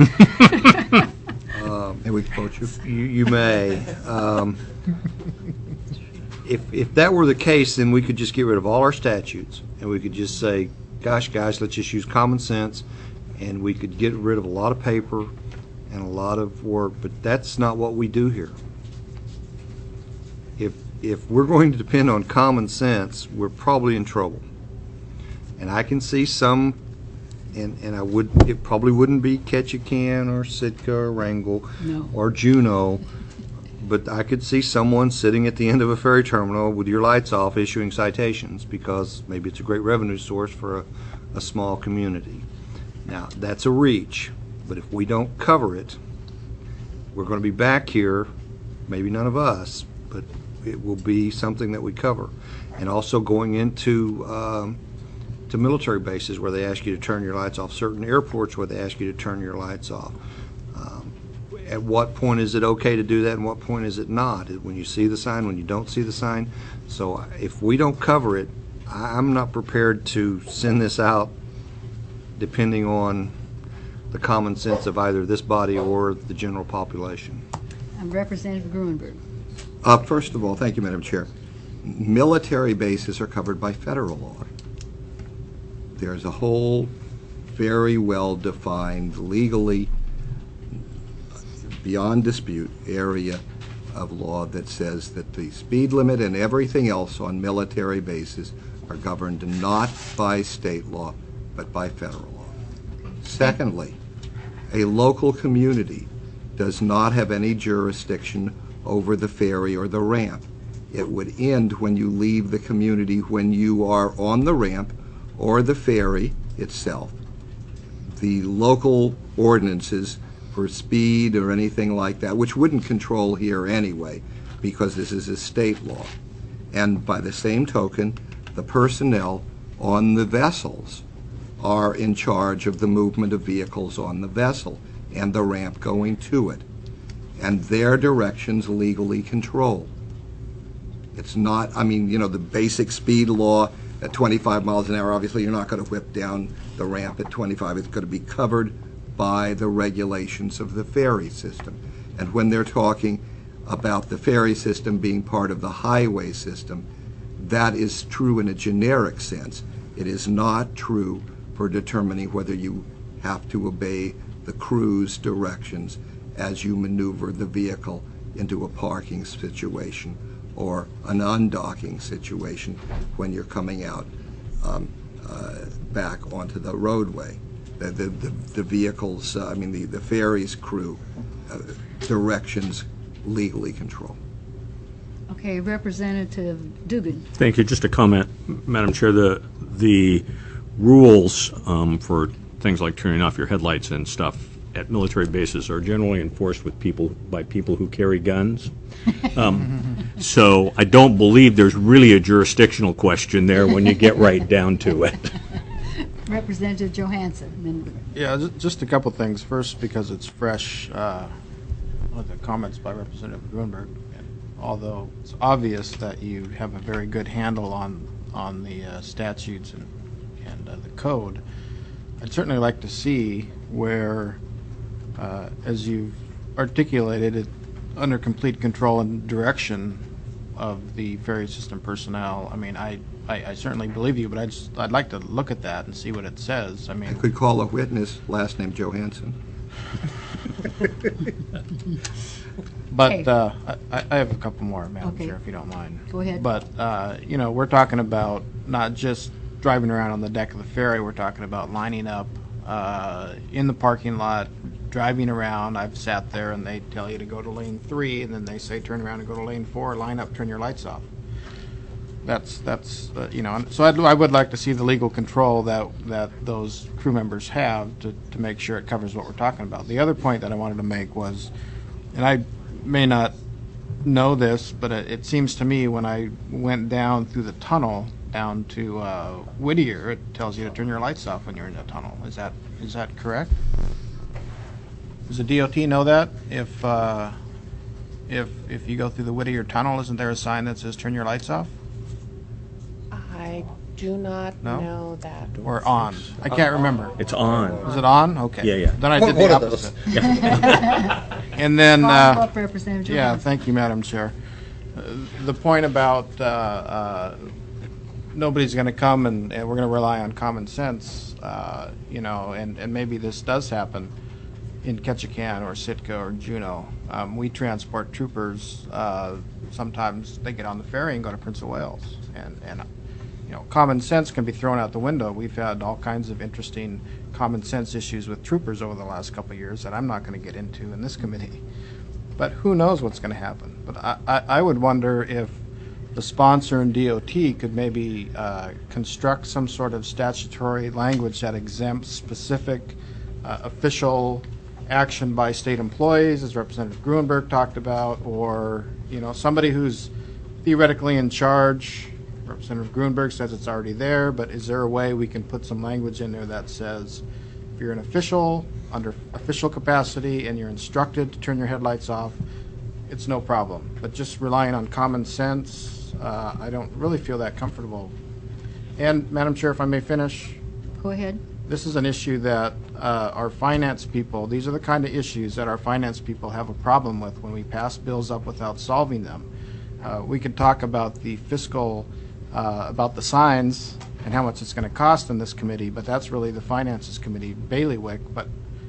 um, May we quote you? You, you may. Um, if, if that were the case, then we could just get rid of all our statutes, and we could just say, gosh, guys, let's just use common sense, and we could get rid of a lot of paper and a lot of work, but that's not what we do here. If, if we're going to depend on common sense, we're probably in trouble. And I can see some, and, and I would, it probably wouldn't be Ketchikan or Sitka or Wrangell No. or Juneau, but I could see someone sitting at the end of a ferry terminal with your lights off issuing citations because maybe it's a great revenue source for a, a small community. Now, that's a reach, but if we don't cover it, we're going to be back here, maybe none of us, but it will be something that we cover. And also going into um, to military bases where they ask you to turn your lights off, certain airports where they ask you to turn your lights off. Um, at what point is it okay to do that and what point is it not? When you see the sign, when you don't see the sign. So if we don't cover it, I'm not prepared to send this out depending on the common sense of either this body or the general population. Um, Representative Gruenberg. Uh, first of all, thank you, Madam Chair. Military bases are covered by federal law. There's a whole very well-defined, legally, beyond dispute, area of law that says that the speed limit and everything else on military bases are governed not by state law, but by federal law. Secondly, a local community does not have any jurisdiction over the ferry or the ramp. It would end when you leave the community, when you are on the ramp or the ferry itself. The local ordinances for speed or anything like that, which wouldn't control here anyway, because this is a state law. And by the same token, the personnel on the vessels are in charge of the movement of vehicles on the vessel and the ramp going to it. And their directions legally control. It's not, I mean, you know, the basic speed law at twenty-five miles an hour, obviously you're not going to whip down the ramp at twenty-five. It's going to be covered by the regulations of the ferry system. And when they're talking about the ferry system being part of the highway system, that is true in a generic sense. It is not true for determining whether you have to obey the crew's directions as you maneuver the vehicle into a parking situation or an undocking situation when you're coming out um, uh, back onto the roadway. The, the, the, the vehicles, uh, I mean the, the ferry's crew, uh, directions legally control. Okay, Representative Dugan. Thank you. Just a comment, Madam Chair. The the rules um, for things like turning off your headlights and stuff at military bases are generally enforced with people by people who carry guns. Um, so I don't believe there's really a jurisdictional question there when you get right down to it. Representative Johansson. Yeah, ju- just a couple things. First, because it's fresh, uh, one of the comments by Representative Grunberg. Although it's obvious that you have a very good handle on on the uh, statutes and and uh, the code, I'd certainly like to see where, uh, as you've articulated it, under complete control and direction of the ferry system personnel. I mean, I, I, I certainly believe you, but I'd just, I'd like to look at that and see what it says. I mean, I could call a witness, last name Johansson. But Okay. uh, I, I have a couple more, Madam Okay. Chair, if you don't mind. Go ahead. But, uh, you know, we're talking about not just driving around on the deck of the ferry. We're talking about lining up uh, in the parking lot, driving around. I've sat there and they tell you to go to lane three, and then they say turn around and go to lane four, line up, turn your lights off. I mean, I, I have a couple more, Madam Chair, if you don't mind. But, uh, you know, we're talking about not just driving around on the deck of the ferry. We're talking about lining up uh, in the parking lot, driving around. I've sat there and they tell you to go to lane three, and then they say turn around and go to lane four, line up, turn your lights off. That's, that's, uh, you know, and so I'd, I would like to see the legal control that, that those crew members have to, to make sure it covers what we're talking about. The other point that I wanted to make was, and I may not know this, but it, it seems to me when I went down through the tunnel down to uh, Whittier, it tells you to turn your lights off when you're in the tunnel. Is that, is that correct? Does the D O T know that? If, uh, if, if you go through the Whittier tunnel, isn't there a sign that says turn your lights off? I do not No? know that. Or on? I can't remember. It's on. Is it on? Okay. Yeah, yeah. Then I One- did one the of those. opposite. And then, Follow uh, up, Representative yeah, Johansson. thank you, Madam Chair. Uh, The point about uh, uh, nobody's going to come and, and we're going to rely on common sense, uh, you know, and, and maybe this does happen in Ketchikan or Sitka or Juneau. Um, we transport troopers. Uh, sometimes they get on the ferry and go to Prince of Wales, and and you know, common sense can be thrown out the window. We've had all kinds of interesting common sense issues with troopers over the last couple of years that I'm not going to get into in this committee. But who knows what's going to happen? But I, I, I would wonder if the sponsor and D O T could maybe uh, construct some sort of statutory language that exempts specific uh, official action by state employees, as Representative Gruenberg talked about, or you know, somebody who's theoretically in charge. Representative Gruenberg says it's already there, but is there a way we can put some language in there that says if you're an official under official capacity and you're instructed to turn your headlights off, it's no problem. But just relying on common sense, uh, I don't really feel that comfortable. And Madam Chair, if I may finish, Go ahead. this is an issue that uh, our finance people, these are the kind of issues that our finance people have a problem with when we pass bills up without solving them. Uh, we could talk about the fiscal, uh, about the signs and how much it's going to cost in this committee, but that's really the finances committee bailiwick. But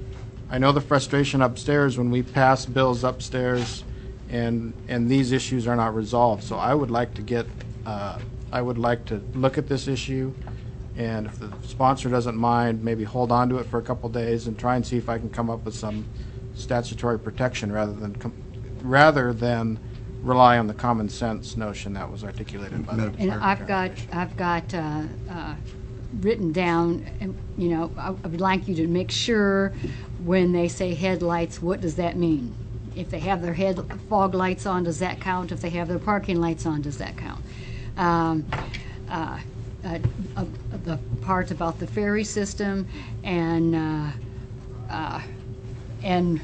I know the frustration upstairs when we pass bills upstairs and and these issues are not resolved. So I would like to get, uh, I would like to look at this issue, and if the sponsor doesn't mind, maybe hold on to it for a couple days and try and see if I can come up with some statutory protection rather than com- rather than rely on the common sense notion that was articulated by the And I've got, I've got uh, uh, written down, and, you know, I I would like you to make sure when they say headlights, what does that mean? If they have their head fog lights on, does that count? If they have their parking lights on, does that count? Um, uh, uh, uh, the part about the ferry system and uh, uh, and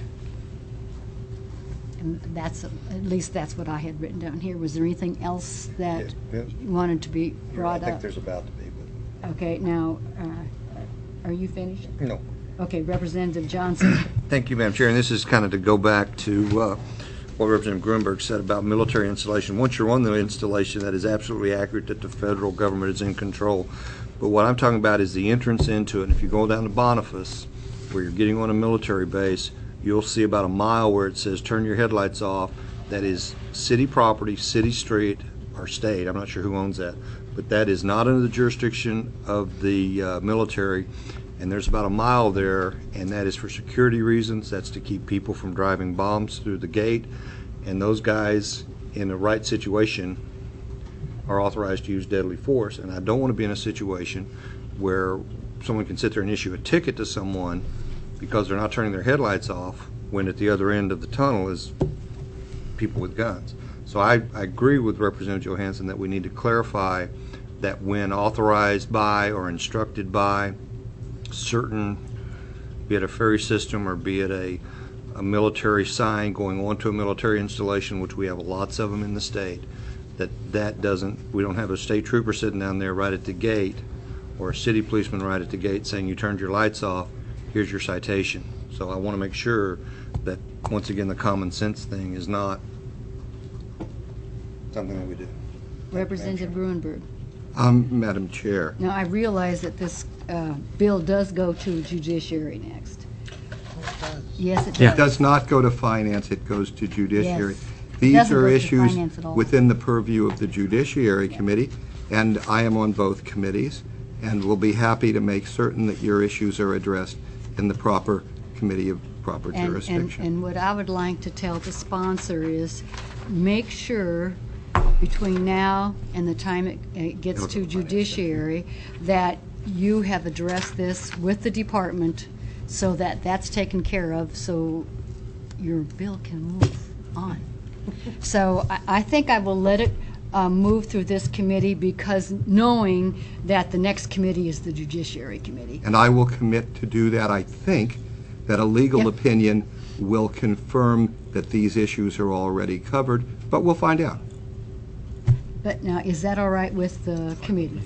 and that's at least that's what I had written down here. Was there anything else that Yeah, yeah. you wanted to be I brought think up? there's about to be, but Okay, now, uh, are you finished? no. Okay, Representative Johnson. Thank you, Madam Chair. And this is kind of to go back to uh, what Representative Gruenberg said about military installation. Once you're on the installation, that is absolutely accurate that the federal government is in control. But what I'm talking about is the entrance into it. And if you go down to Boniface, where you're getting on a military base, you'll see about a mile where it says turn your headlights off. That is city property, city street, or state. I'm not sure who owns that. But that is not under the jurisdiction of the uh, military. And there's about a mile there, and that is for security reasons. That's to keep people from driving bombs through the gate. And those guys, in the right situation, are authorized to use deadly force. And I don't want to be in a situation where someone can sit there and issue a ticket to someone because they're not turning their headlights off, when at the other end of the tunnel is people with guns. So I, I agree with Representative Johansson that we need to clarify that when authorized by or instructed by certain, be it a ferry system or be it a, a military sign going onto a military installation, which we have lots of them in the state, that that doesn't, we don't have a state trooper sitting down there right at the gate or a city policeman right at the gate saying you turned your lights off, here's your citation. So I want to make sure that, once again, the common sense thing is not something that we do. Representative Gruenberg. Um, Madam Chair, Now, I realize that this uh, bill does go to judiciary next. Yes, it it does. does not go to finance, it goes to judiciary. Yes. It These doesn't are go to issues finance at all. within the purview of the Judiciary Committee, and I am on both committees, and will be happy to make certain that your issues are addressed in the proper committee of proper And, and, jurisdiction. and what I would like to tell the sponsor is make sure between now and the time it, it gets to judiciary, that you have addressed this with the department so that that's taken care of, so your bill can move on. So I, I think I will let it uh, move through this committee, because knowing that the next committee is the Judiciary Committee. And I will commit to do that. I think that a legal Yep. opinion will confirm that these issues are already covered, but we'll find out. But now, is that all right with the committee?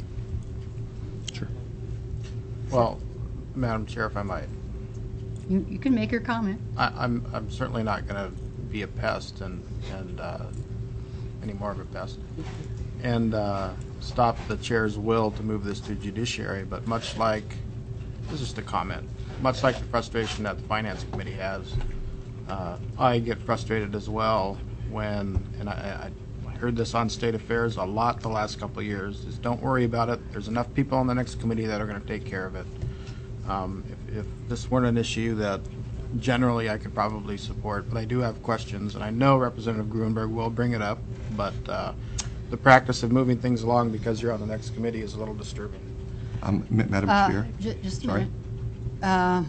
Well, Madam Chair, if I might, You, you can make your comment. I, I'm, I'm certainly not going to be a pest and, and uh, any more of a pest, and uh, stop the chair's will to move this to judiciary, but much like, this is just a comment, much like the frustration that the Finance Committee has, uh, I get frustrated as well when, and I, I heard this on State Affairs a lot the last couple of years, is don't worry about it, there's enough people on the next committee that are going to take care of it. Um, if, if this weren't an issue that generally I could probably support, but I do have questions, and I know Representative Gruenberg will bring it up, but uh, the practice of moving things along because you're on the next committee is a little disturbing. Um, Ma- Madam Uh, Chair? ju- Just a Sorry. minute. Uh,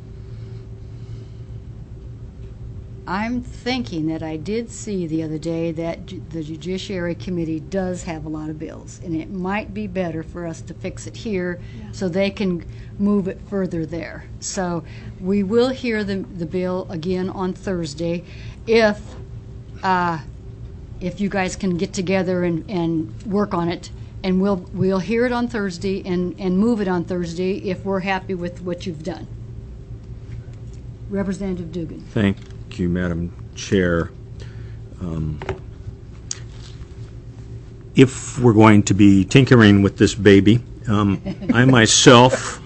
I'm thinking that I did see the other day that ju- the Judiciary Committee does have a lot of bills, and it might be better for us to fix it here so they can move it further there. So we will hear the, the bill again on Thursday if, uh, if you guys can get together and, and work on it. And we'll, we'll hear it on Thursday and, and move it on Thursday if we're happy with what you've done. Representative Dugan. Thank you, Madam Chair. Um, if we're going to be tinkering with this baby, um, I myself,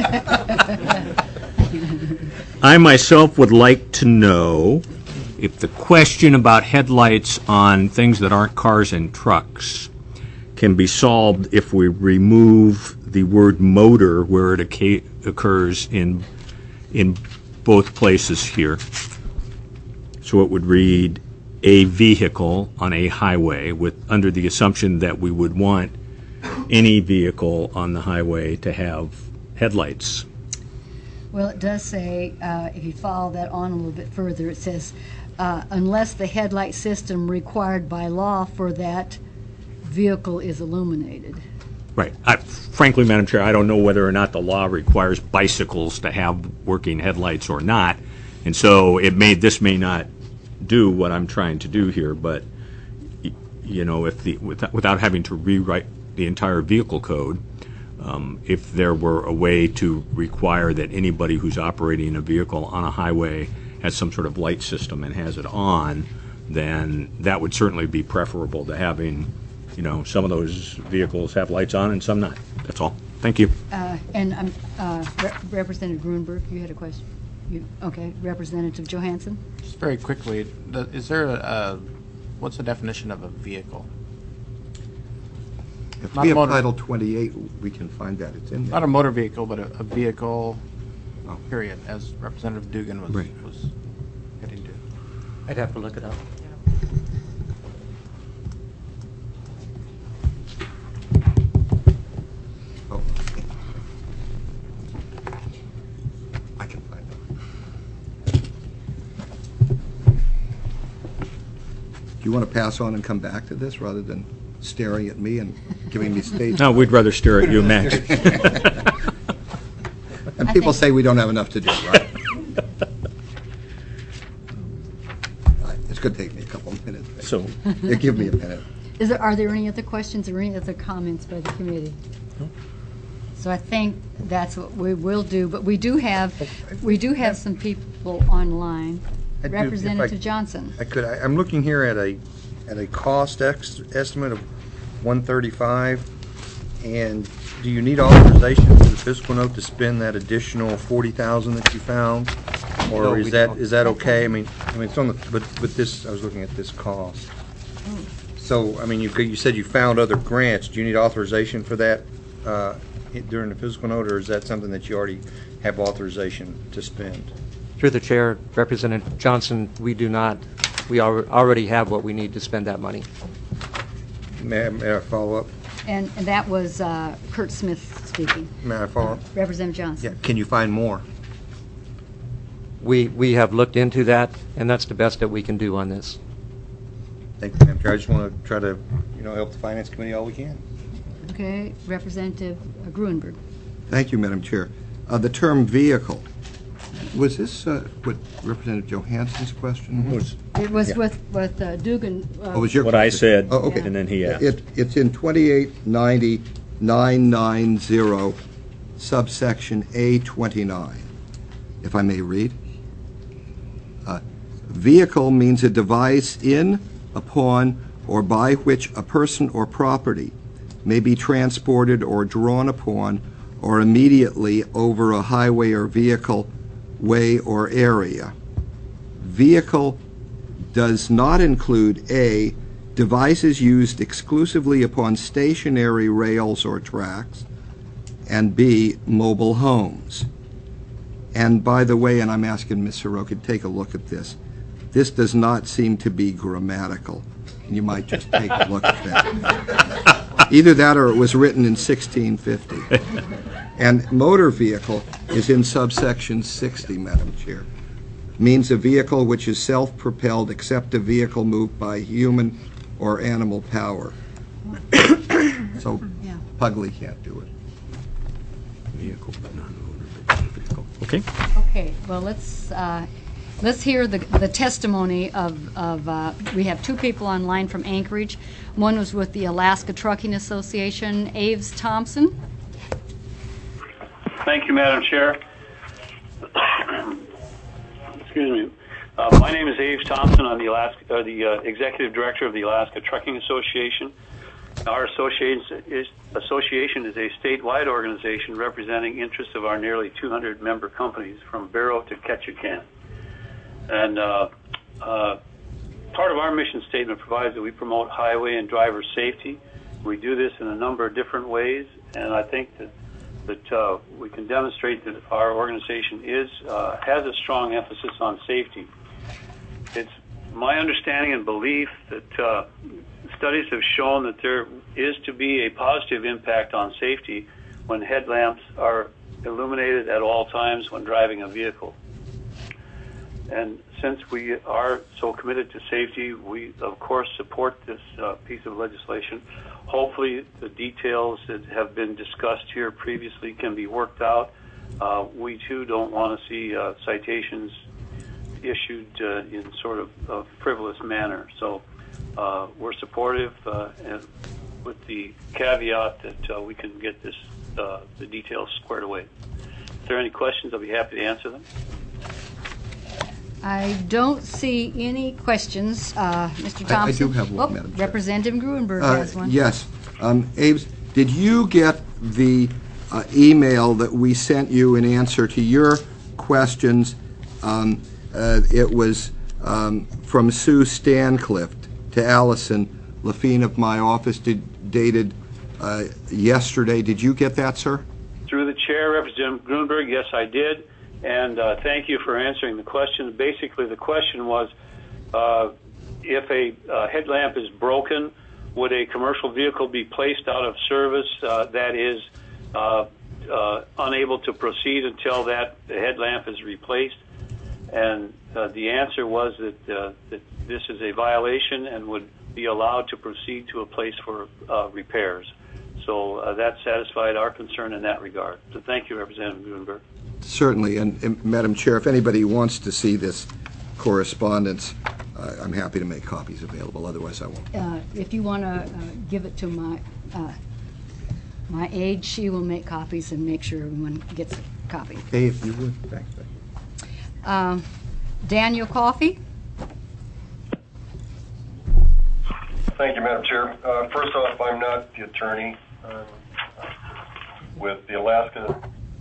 I myself would like to know if the question about headlights on things that aren't cars and trucks can be solved if we remove the word motor where it oca- occurs in in both places here. So it would read a vehicle on a highway, with under the assumption that we would want any vehicle on the highway to have headlights. Well, it does say, uh, if you follow that on a little bit further, it says, uh, unless the headlight system required by law for that vehicle is illuminated. Right. I, frankly, Madam Chair, I don't know whether or not the law requires bicycles to have working headlights or not, and so it may this may not do what I'm trying to do here. But y- you know, if the without, without having to rewrite the entire vehicle code, um, if there were a way to require that anybody who's operating a vehicle on a highway has some sort of light system and has it on, then that would certainly be preferable to having, you know, some of those vehicles have lights on and some not. That's all. Thank you. Uh, and um, uh, Re- Representative Gruenberg, you had a question? You, okay, Representative Johansson? Just very quickly, the, is there a, a, what's the definition of a vehicle? If Not we have motor- Title twenty-eight, we can find that. It's in there. Not a motor vehicle, but a, a vehicle, period, as Representative Dugan was, Right. was getting to. I'd have to look it up. Oh. I can find it. Do you want to pass on and come back to this rather than staring at me and giving me stage? No, we'd rather stare at you, Max. And people say we don't have enough to do, right? It's going to take me a couple of minutes. So, Yeah, give me a minute. Is there, are there any other questions or any other comments by the committee? So I think that's what we will do, but we do have, we do have some people online. I do- if I- Representative Johnson. I could, I- I'm looking here at a, at a cost ex- estimate of one thirty-five, and do you need authorization for the fiscal note to spend that additional forty thousand that you found? No, Or we is that, don't. is that okay? I mean, I mean, it's on the, but, but this, I was looking at this cost. So, I mean, you, you said you found other grants, do you need authorization for that, uh, during the fiscal note, or is that something that you already have authorization to spend? Through the chair, Representative Johnson, we do not, we al- already have what we need to spend that money. May I, may I follow up? And, and that was uh, Kurt Smith speaking. May I follow up? Representative Johnson. Yeah. Can you find more? We, we have looked into that, and that's the best that we can do on this. Thank you, Madam Chair. I just want to try to, you know, help the Finance Committee all we can. Okay, Representative Gruenberg. Thank you, Madam Chair. Uh, the term vehicle, was this uh, what Representative Johansson's question was? It was Yeah. with, with uh, Dugan. Uh, Oh, was your What I question? said, Oh, okay. and then he asked. It, it's in twenty-eight ninety nine ninety subsection A twenty-nine, if I may read. Uh, vehicle means a device in, upon, or by which a person or property may be transported or drawn upon or immediately over a highway or vehicle way or area. Vehicle does not include A, devices used exclusively upon stationary rails or tracks, and B, mobile homes. And by the way, and I'm asking Miz Soroka to take a look at this, this does not seem to be grammatical. You might just take a look at that. Either that or it was written in sixteen fifty. And motor vehicle is in subsection sixty, Madam Chair. Means a vehicle which is self-propelled except a vehicle moved by human or animal power. So Yeah. Pugly can't do it. Vehicle, but not motor vehicle. Okay. Okay, well, let's, uh, let's hear the, the testimony of, of, uh, we have two people online from Anchorage. One was with the Alaska Trucking Association, Aves Thompson. Thank you, Madam Chair. Excuse me. Uh, my name is Aves Thompson. I'm the Alaska, uh, the uh, Executive Director of the Alaska Trucking Association. Our association is, association is a statewide organization representing interests of our nearly two hundred member companies from Barrow to Ketchikan. And uh, uh, part of our mission statement provides that we promote highway and driver safety. We do this in a number of different ways, and I think that that uh, we can demonstrate that our organization is uh, has a strong emphasis on safety. It's my understanding and belief that uh, studies have shown that there is to be a positive impact on safety when headlamps are illuminated at all times when driving a vehicle. And since we are so committed to safety, we of course support this uh, piece of legislation. Hopefully the details that have been discussed here previously can be worked out. Uh, we too don't want to see uh, citations issued uh, in sort of a frivolous manner. So uh, we're supportive uh, and with the caveat that uh, we can get this uh, the details squared away. If there are any questions, I'll be happy to answer them. I don't see any questions. Uh, Mister Thompson? I, I do have one, Oh, Madam Chair. Representative Gruenberg Uh, has one. Yes. Um, Aves, did you get the uh, email that we sent you in answer to your questions? Um, uh, it was um, from Sue Stancliffe to Allison Lafine of my office, did, dated uh, yesterday. Did you get that, sir? Through the chair, Representative Gruenberg, yes, I did. And uh, thank you for answering the question. Basically, the question was, uh, if a uh, headlamp is broken, would a commercial vehicle be placed out of service uh, that is uh, uh, unable to proceed until that headlamp is replaced? And uh, the answer was that, uh, that this is a violation and would be allowed to proceed to a place for uh, repairs. So uh, that satisfied our concern in that regard. So thank you, Representative Gruenberg. Certainly. And, and Madam Chair, if anybody wants to see this correspondence, uh, I'm happy to make copies available. Otherwise, I won't. Uh, if you want to uh, give it to my uh, my aide, she will make copies and make sure everyone gets a copy. Okay, if you would. Thanks. Um, Daniel Coffey. Thank you, Madam Chair. Uh, first off, I'm not the attorney um, with the Alaska,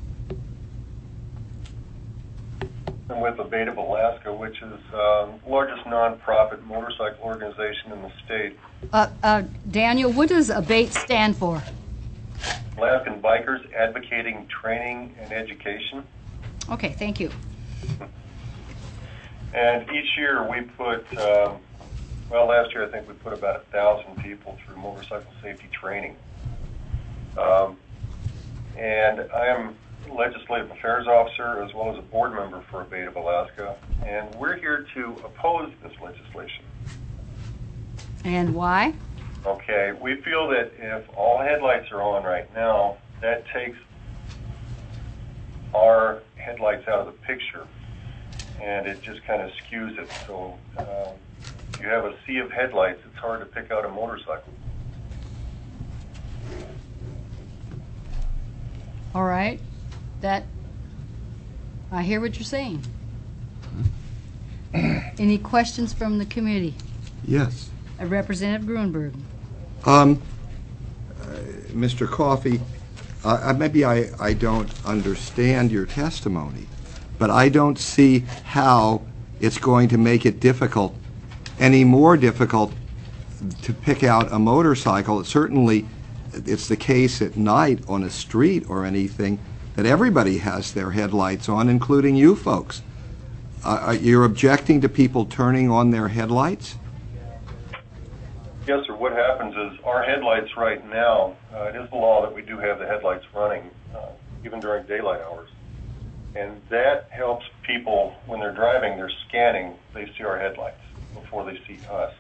I'm with Abate of Alaska, which is the um, largest nonprofit motorcycle organization in the state. Uh, uh, Daniel, what does ABATE stand for? Alaskan Bikers Advocating Training and Education. Okay, thank you. And each year we put um, well, last year I think we put about a thousand people through motorcycle safety training. Um, and I am legislative affairs officer as well as a board member for Abate of Alaska, and we're here to oppose this legislation. And why? Okay, we feel that if all headlights are on right now, that takes our headlights out of the picture, and it just kind of skews it. So um, you have a sea of headlights, it's hard to pick out a motorcycle. All right. That, I hear what you're saying. Any questions from the committee? Yes. Uh, Representative Grunberg. Um, uh, Mister Coffey, uh, maybe I, I don't understand your testimony, but I don't see how it's going to make it difficult, any more difficult to pick out a motorcycle. Certainly, it's the case at night on a street or anything that everybody has their headlights on, including you folks. Uh, you're objecting to people turning on their headlights? Yes, sir. What happens is our headlights right now, uh, it is the law that we do have the headlights running, uh, even during daylight hours. And that helps people, when they're driving, they're scanning, they see our headlights before they see us.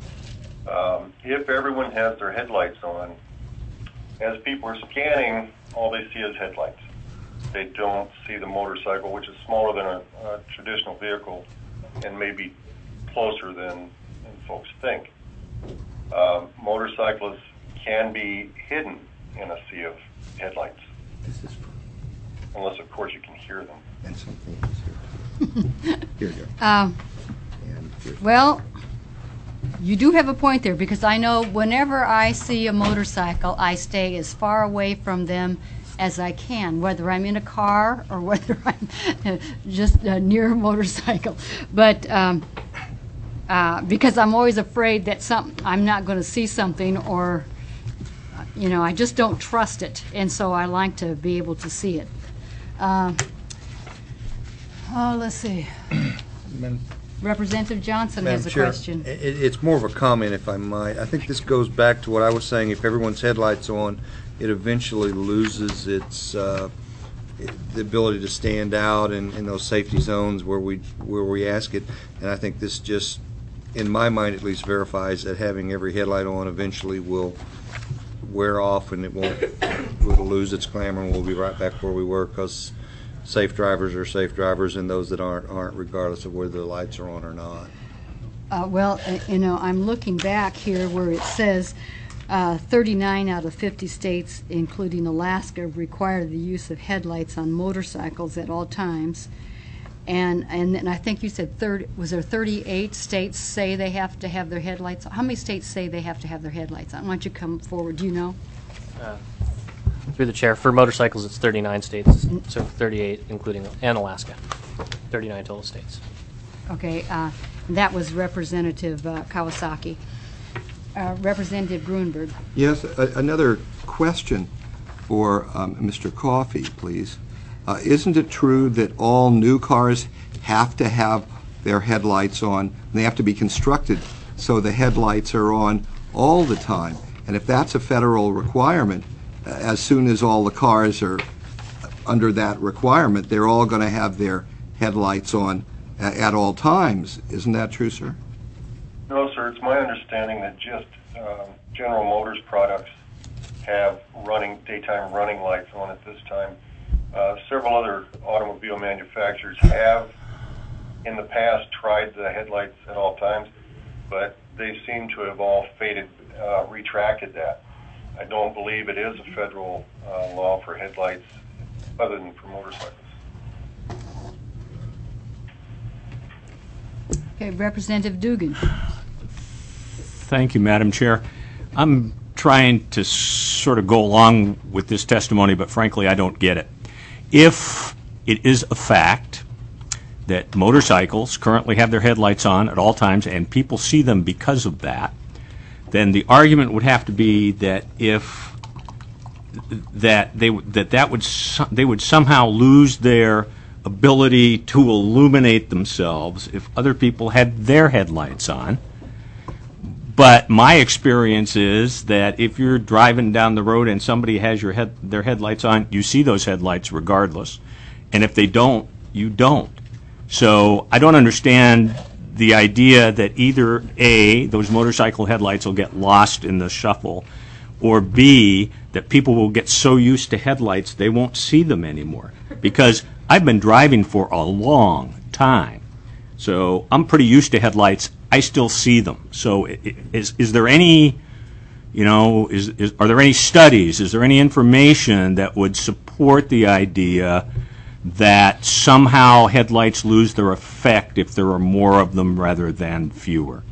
Um, if everyone has their headlights on, as people are scanning, all they see is headlights. They don't see the motorcycle, which is smaller than a, a traditional vehicle and maybe closer than, than folks think. Um, motorcyclists can be hidden in a sea of headlights. This is unless, of course, you can hear them. And something else here. Here, here. Um, And here. well, you do have a point there, because I know whenever I see a motorcycle, I stay as far away from them as I can, whether I'm in a car or whether I'm just uh, near a motorcycle. But um, uh, because I'm always afraid that some I'm not going to see something, or you know, I just don't trust it, and so I like to be able to see it. Uh, oh, let's see. Representative Johnson Madam has a Chair, question. i- it's more of a comment, if I might. I think this goes back to what I was saying. If everyone's headlights on, it eventually loses its uh, it- the ability to stand out in, in those safety zones where we where we ask it. And I think this just, in my mind at least, verifies that having every headlight on eventually will wear off, and it won't will lose its glamour, and we'll be right back where we were, because safe drivers are safe drivers, and those that aren't aren't, regardless of whether the lights are on or not. Uh, well, uh, you know, I'm looking back here where it says uh, thirty-nine out of fifty states, including Alaska, require the use of headlights on motorcycles at all times. And and then I think you said thirty, was there thirty-eight states say they have to have their headlights on? How many states say they have to have their headlights on? Why don't you come forward? Do you know? Uh, Through the chair, for motorcycles, it's thirty-nine states, so thirty-eight including, and Alaska, thirty-nine total states. Okay, uh, that was Representative uh, Kawasaki. Uh, Representative Grunberg. Yes, a- another question for um, Mister Coffey, please. Uh, Isn't it true that all new cars have to have their headlights on? And they have to be constructed so the headlights are on all the time. And if that's a federal requirement, uh, as soon as all the cars are under that requirement, they're all going to have their headlights on a- at all times. Isn't that true, sir? No, sir. It's my understanding that just um, General Motors products have running daytime running lights on at this time. Uh, several other automobile manufacturers have, in the past, tried the headlights at all times, but they seem to have all faded, uh, retracted that. I don't believe it is a federal uh, law for headlights other than for motorcycles. Okay, Representative Dugan. Thank you, Madam Chair. I'm trying to sort of go along with this testimony, but frankly, I don't get it. If it is a fact that motorcycles currently have their headlights on at all times and people see them because of that, then the argument would have to be that if that they that that would so- they would somehow lose their ability to illuminate themselves if other people had their headlights on. But my experience is that if you're driving down the road and somebody has your head, their headlights on, you see those headlights regardless. And if they don't, you don't. So I don't understand the idea that either A, those motorcycle headlights will get lost in the shuffle, or B, that people will get so used to headlights they won't see them anymore. Because I've been driving for a long time. So I'm pretty used to headlights. I still see them. So is is there any, you know, is, is are there any studies, is there any information that would support the idea that somehow headlights lose their effect if there are more of them rather than fewer?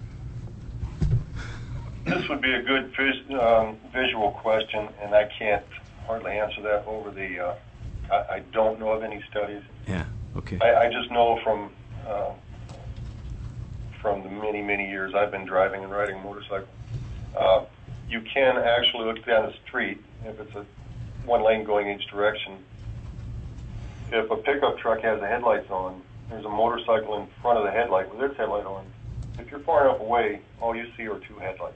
This would be a good vis- um, visual question, and I can't hardly answer that over the, uh, I, I don't know of any studies. Yeah, okay. I, I just know from uh, from the many, many years I've been driving and riding a motorcycle, uh, you can actually look down the street, if it's a one lane going each direction. If a pickup truck has the headlights on, there's a motorcycle in front of the headlight with its headlight on. If you're far enough away, all you see are two headlights.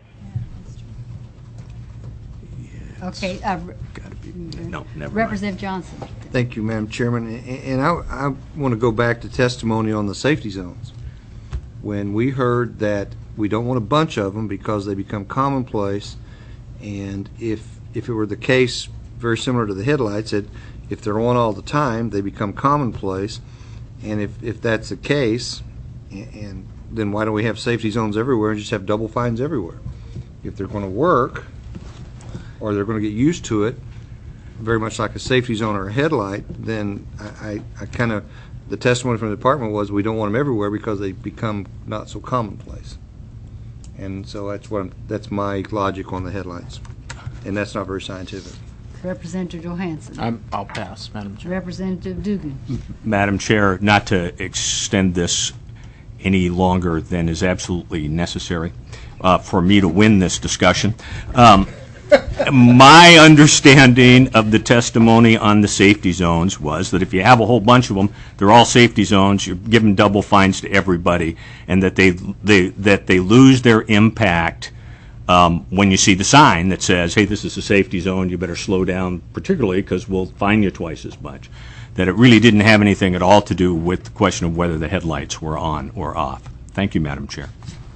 Okay. Uh, no, never Representative Johnson. Thank you, Madam Chairman. And I, I want to go back to testimony on the safety zones. When we heard that we don't want a bunch of them because they become commonplace, and if if it were the case very similar to the headlights, that if they're on all the time, they become commonplace, and if, if that's the case, and, and then why don't we have safety zones everywhere and just have double fines everywhere? If they're going to work, or they're going to get used to it, very much like a safety zone or a headlight, then I, I, I kind of, the testimony from the department was we don't want them everywhere because they become not so commonplace. And so that's what I'm, that's my logic on the headlights, and that's not very scientific. Representative Johansson. I'm, I'll pass, Madam Chair. Representative Dugan. Madam Chair, not to extend this any longer than is absolutely necessary uh, for me to win this discussion. Um, my understanding of the testimony on the safety zones was that if you have a whole bunch of them, they're all safety zones, you're giving double fines to everybody, and that they, they, that they lose their impact Um, when you see the sign that says, hey, this is a safety zone, you better slow down, particularly because we'll fine you twice as much, that it really didn't have anything at all to do with the question of whether the headlights were on or off. Thank you, Madam Chair.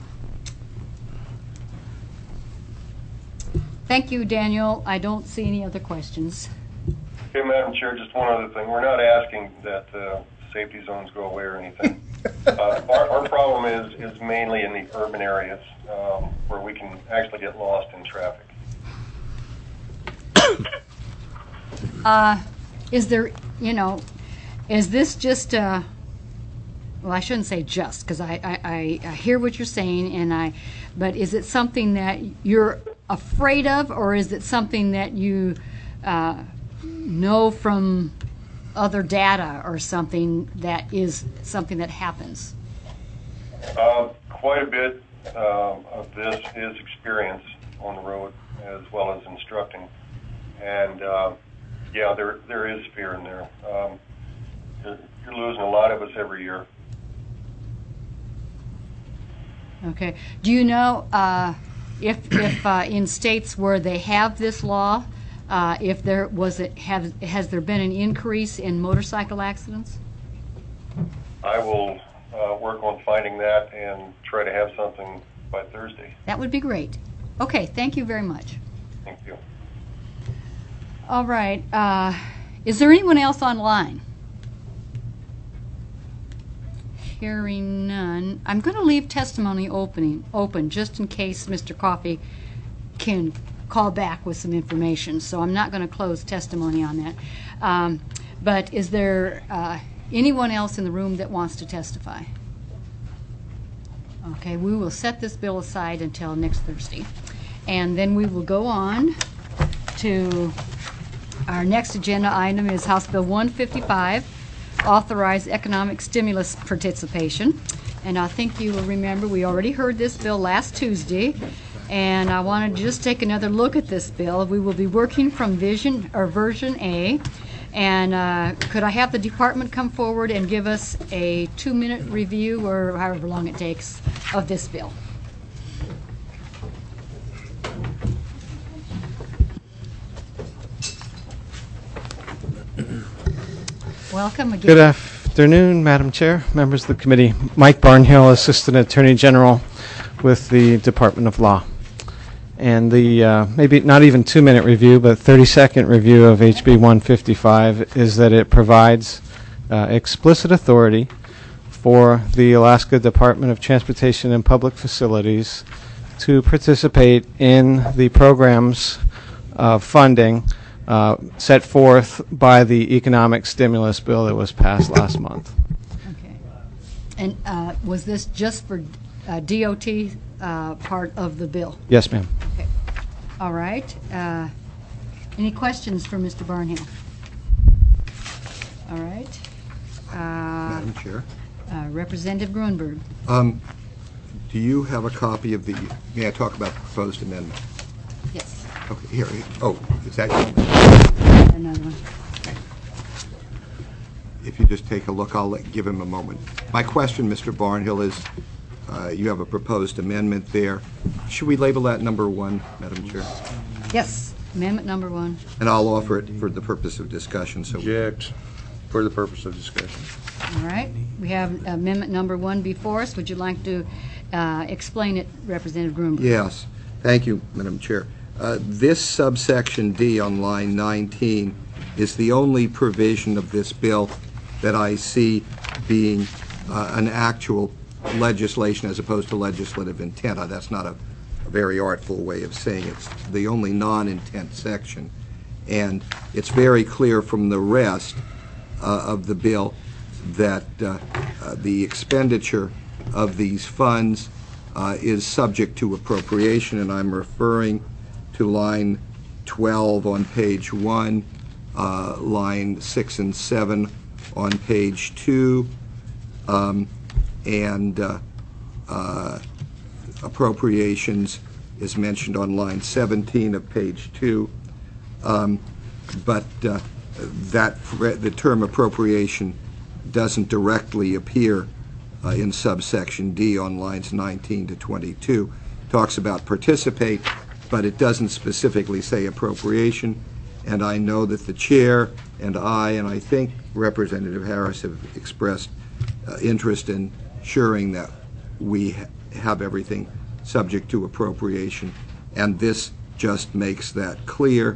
Thank you, Daniel. I don't see any other questions. Okay, Madam Chair, just one other thing. We're not asking that uh, safety zones go away or anything. Uh, our, our problem is, is mainly in the urban areas um, where we can actually get lost in traffic. Uh, is there, you know, is this just, uh, well, I shouldn't say just, because I, I, I, I hear what you're saying, and I, but is it something that you're afraid of, or is it something that you uh, know from other data or something that is something that happens? Uh, quite a bit um, of this is experience on the road as well as instructing. And uh, yeah, there there is fear in there. Um, you're, you're losing a lot of us every year. Okay. Do you know uh, if, if uh, in states where they have this law, Uh, if there was it have has there been an increase in motorcycle accidents? I will uh, work on finding that and try to have something by Thursday. That would be great. Okay, thank you very much. Thank you. All right. Uh, is there anyone else online? Hearing none, I'm going to leave testimony opening open just in case Mister Coffey can call back with some information, so I'm not going to close testimony on that. Um, but is there uh, anyone else in the room that wants to testify? Okay, we will set this bill aside until next Thursday. And then we will go on to our next agenda item is House Bill one fifty-five, authorize economic stimulus participation. And I think you will remember we already heard this bill last Tuesday. And I want to just take another look at this bill. We will be working from vision or version A. And uh, could I have the department come forward and give us a two-minute review, or however long it takes, of this bill? Welcome again. Good afternoon, Madam Chair, members of the committee. Mike Barnhill, Assistant Attorney General with the Department of Law. And the uh, maybe not even two-minute review, but thirty-second review of H B one fifty-five is that it provides uh, explicit authority for the Alaska Department of Transportation and Public Facilities to participate in the programs of funding uh, set forth by the economic stimulus bill that was passed last month. Okay. And uh, was this just for uh, D O T uh, part of the bill? Yes, ma'am. Okay. All right. Uh, any questions for Mister Barnhill? All right. Uh, Madam Chair. Uh, Representative Grunberg. Um, do you have a copy of the, may I talk about the proposed amendment? Yes. Okay, here, oh, is that you? Another one. If you just take a look, I'll let, give him a moment. My question, Mister Barnhill, is uh, you have a proposed amendment there. Should we label that number one, Madam Chair? Yes. Amendment number one. And I'll offer it for the purpose of discussion. So Object for the purpose of discussion. All right. We have amendment number one before us. Would you like to uh, explain it, Representative Grunberg? Yes. Thank you, Madam Chair. Uh, this subsection D on line nineteen is the only provision of this bill that I see being uh, an actual legislation as opposed to legislative intent. Uh, that's not a, a very artful way of saying it. It's the only non-intent section. And it's very clear from the rest uh, of the bill that uh, uh, the expenditure of these funds uh, is subject to appropriation, and I'm referring to line twelve on page one, uh, line six and seven on page two, um, and uh, uh, appropriations is mentioned on line seventeen of page two, um, but uh, that the term appropriation doesn't directly appear uh, in subsection D on lines nineteen to twenty-two. Talks about participate, but it doesn't specifically say appropriation. And I know that the chair and I, and I think Representative Harris, have expressed uh, interest in ensuring that we ha have everything subject to appropriation, and this just makes that clear.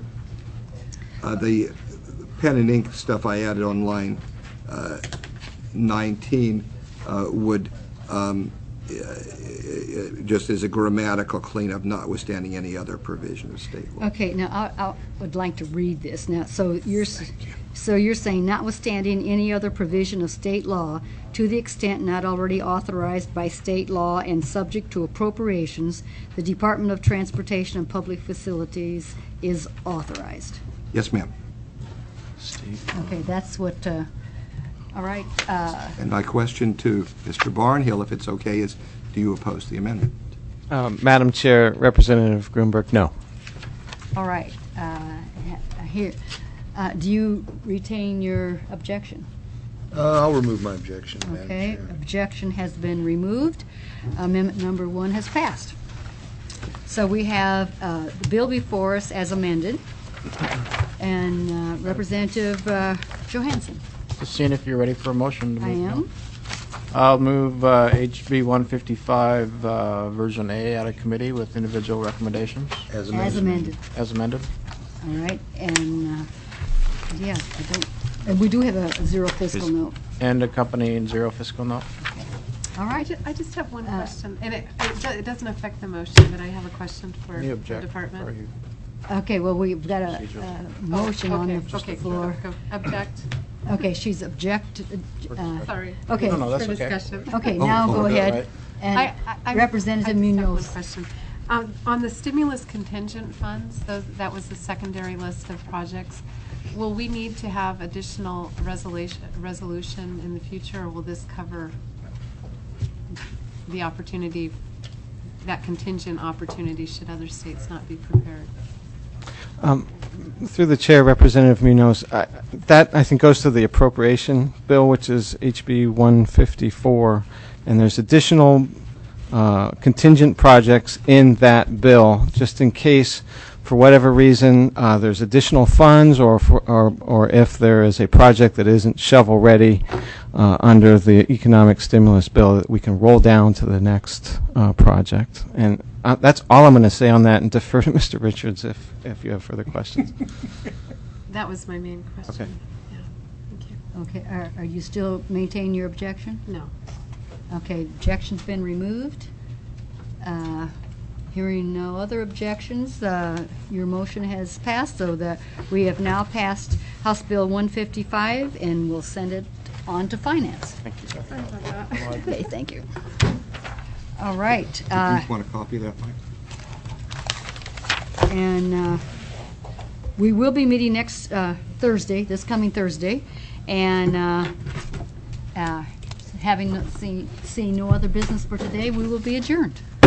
Uh, the pen and ink stuff I added on line uh, nineteen uh, would um, uh, just as a grammatical cleanup, notwithstanding any other provision of state law. Okay. Now, I, I would like to read this. Now, so you're so you're saying, notwithstanding any other provision of state law, to the extent not already authorized by state law and subject to appropriations, the Department of Transportation and Public Facilities is authorized. Yes, ma'am. Okay, that's what. Uh, all right. Uh, and my question to Mister Barnhill, if it's okay, is: do you oppose the amendment? Um, Madam Chair, Representative Grunberg, no. All right. Uh, here, uh, do you retain your objection? Uh, I'll remove my objection, Madam Okay. Chair. Objection has been removed. Amendment number one has passed. So we have uh, the bill before us as amended. And uh, Representative uh, Johansson. Just seeing if you're ready for a motion to I move. am. I'll move uh, H B one fifty-five uh, version A out of committee with individual recommendations. As amended. As amended. As amended. All right. And uh, yeah, I don't. And we do have a zero fiscal note. And accompanying zero fiscal note. Okay. All right. I ju- I just have one Uh, question, and it, it do- it doesn't affect the motion, but I have a question for Any the object- department. are you- Okay. Well, we've got a, a motion Oh, on okay, the okay, floor. go. Object. Okay, she's object. Uh, Sorry. Okay. No, no, that's For okay. discussion. Okay, Oh, now oh, go okay. ahead. Right. And I- I- I- Representative I just have one Munoz. question. Um, On the stimulus contingent funds, those, that was the secondary list of projects. Will we need to have additional resolution, resolution in the future, or will this cover the opportunity, that contingent opportunity, should other states not be prepared? Um, through the chair, Representative Munoz, I, that I think goes to the appropriation bill, which is H B one fifty-four, and there's additional uh, contingent projects in that bill, just in case, for whatever reason, uh, there's additional funds, or, for, or or if there is a project that isn't shovel ready uh, under the economic stimulus bill, that we can roll down to the next uh, project. And uh, that's all I'm going to say on that, and defer to Mister Richards if if you have further questions. That was my main question. Okay. Yeah, thank you. Okay, are, are you still maintaining your objection? No. Okay, objection's been removed. Uh, Hearing no other objections, uh, your motion has passed, so that we have now passed House Bill one fifty-five, and we'll send it on to Finance. Thank you, sir. Okay, thank you. All right. Do you uh, want a copy of that, Mike? And uh, we will be meeting next uh, Thursday, this coming Thursday, and uh, uh, having no- seen seen no other business for today, we will be adjourned.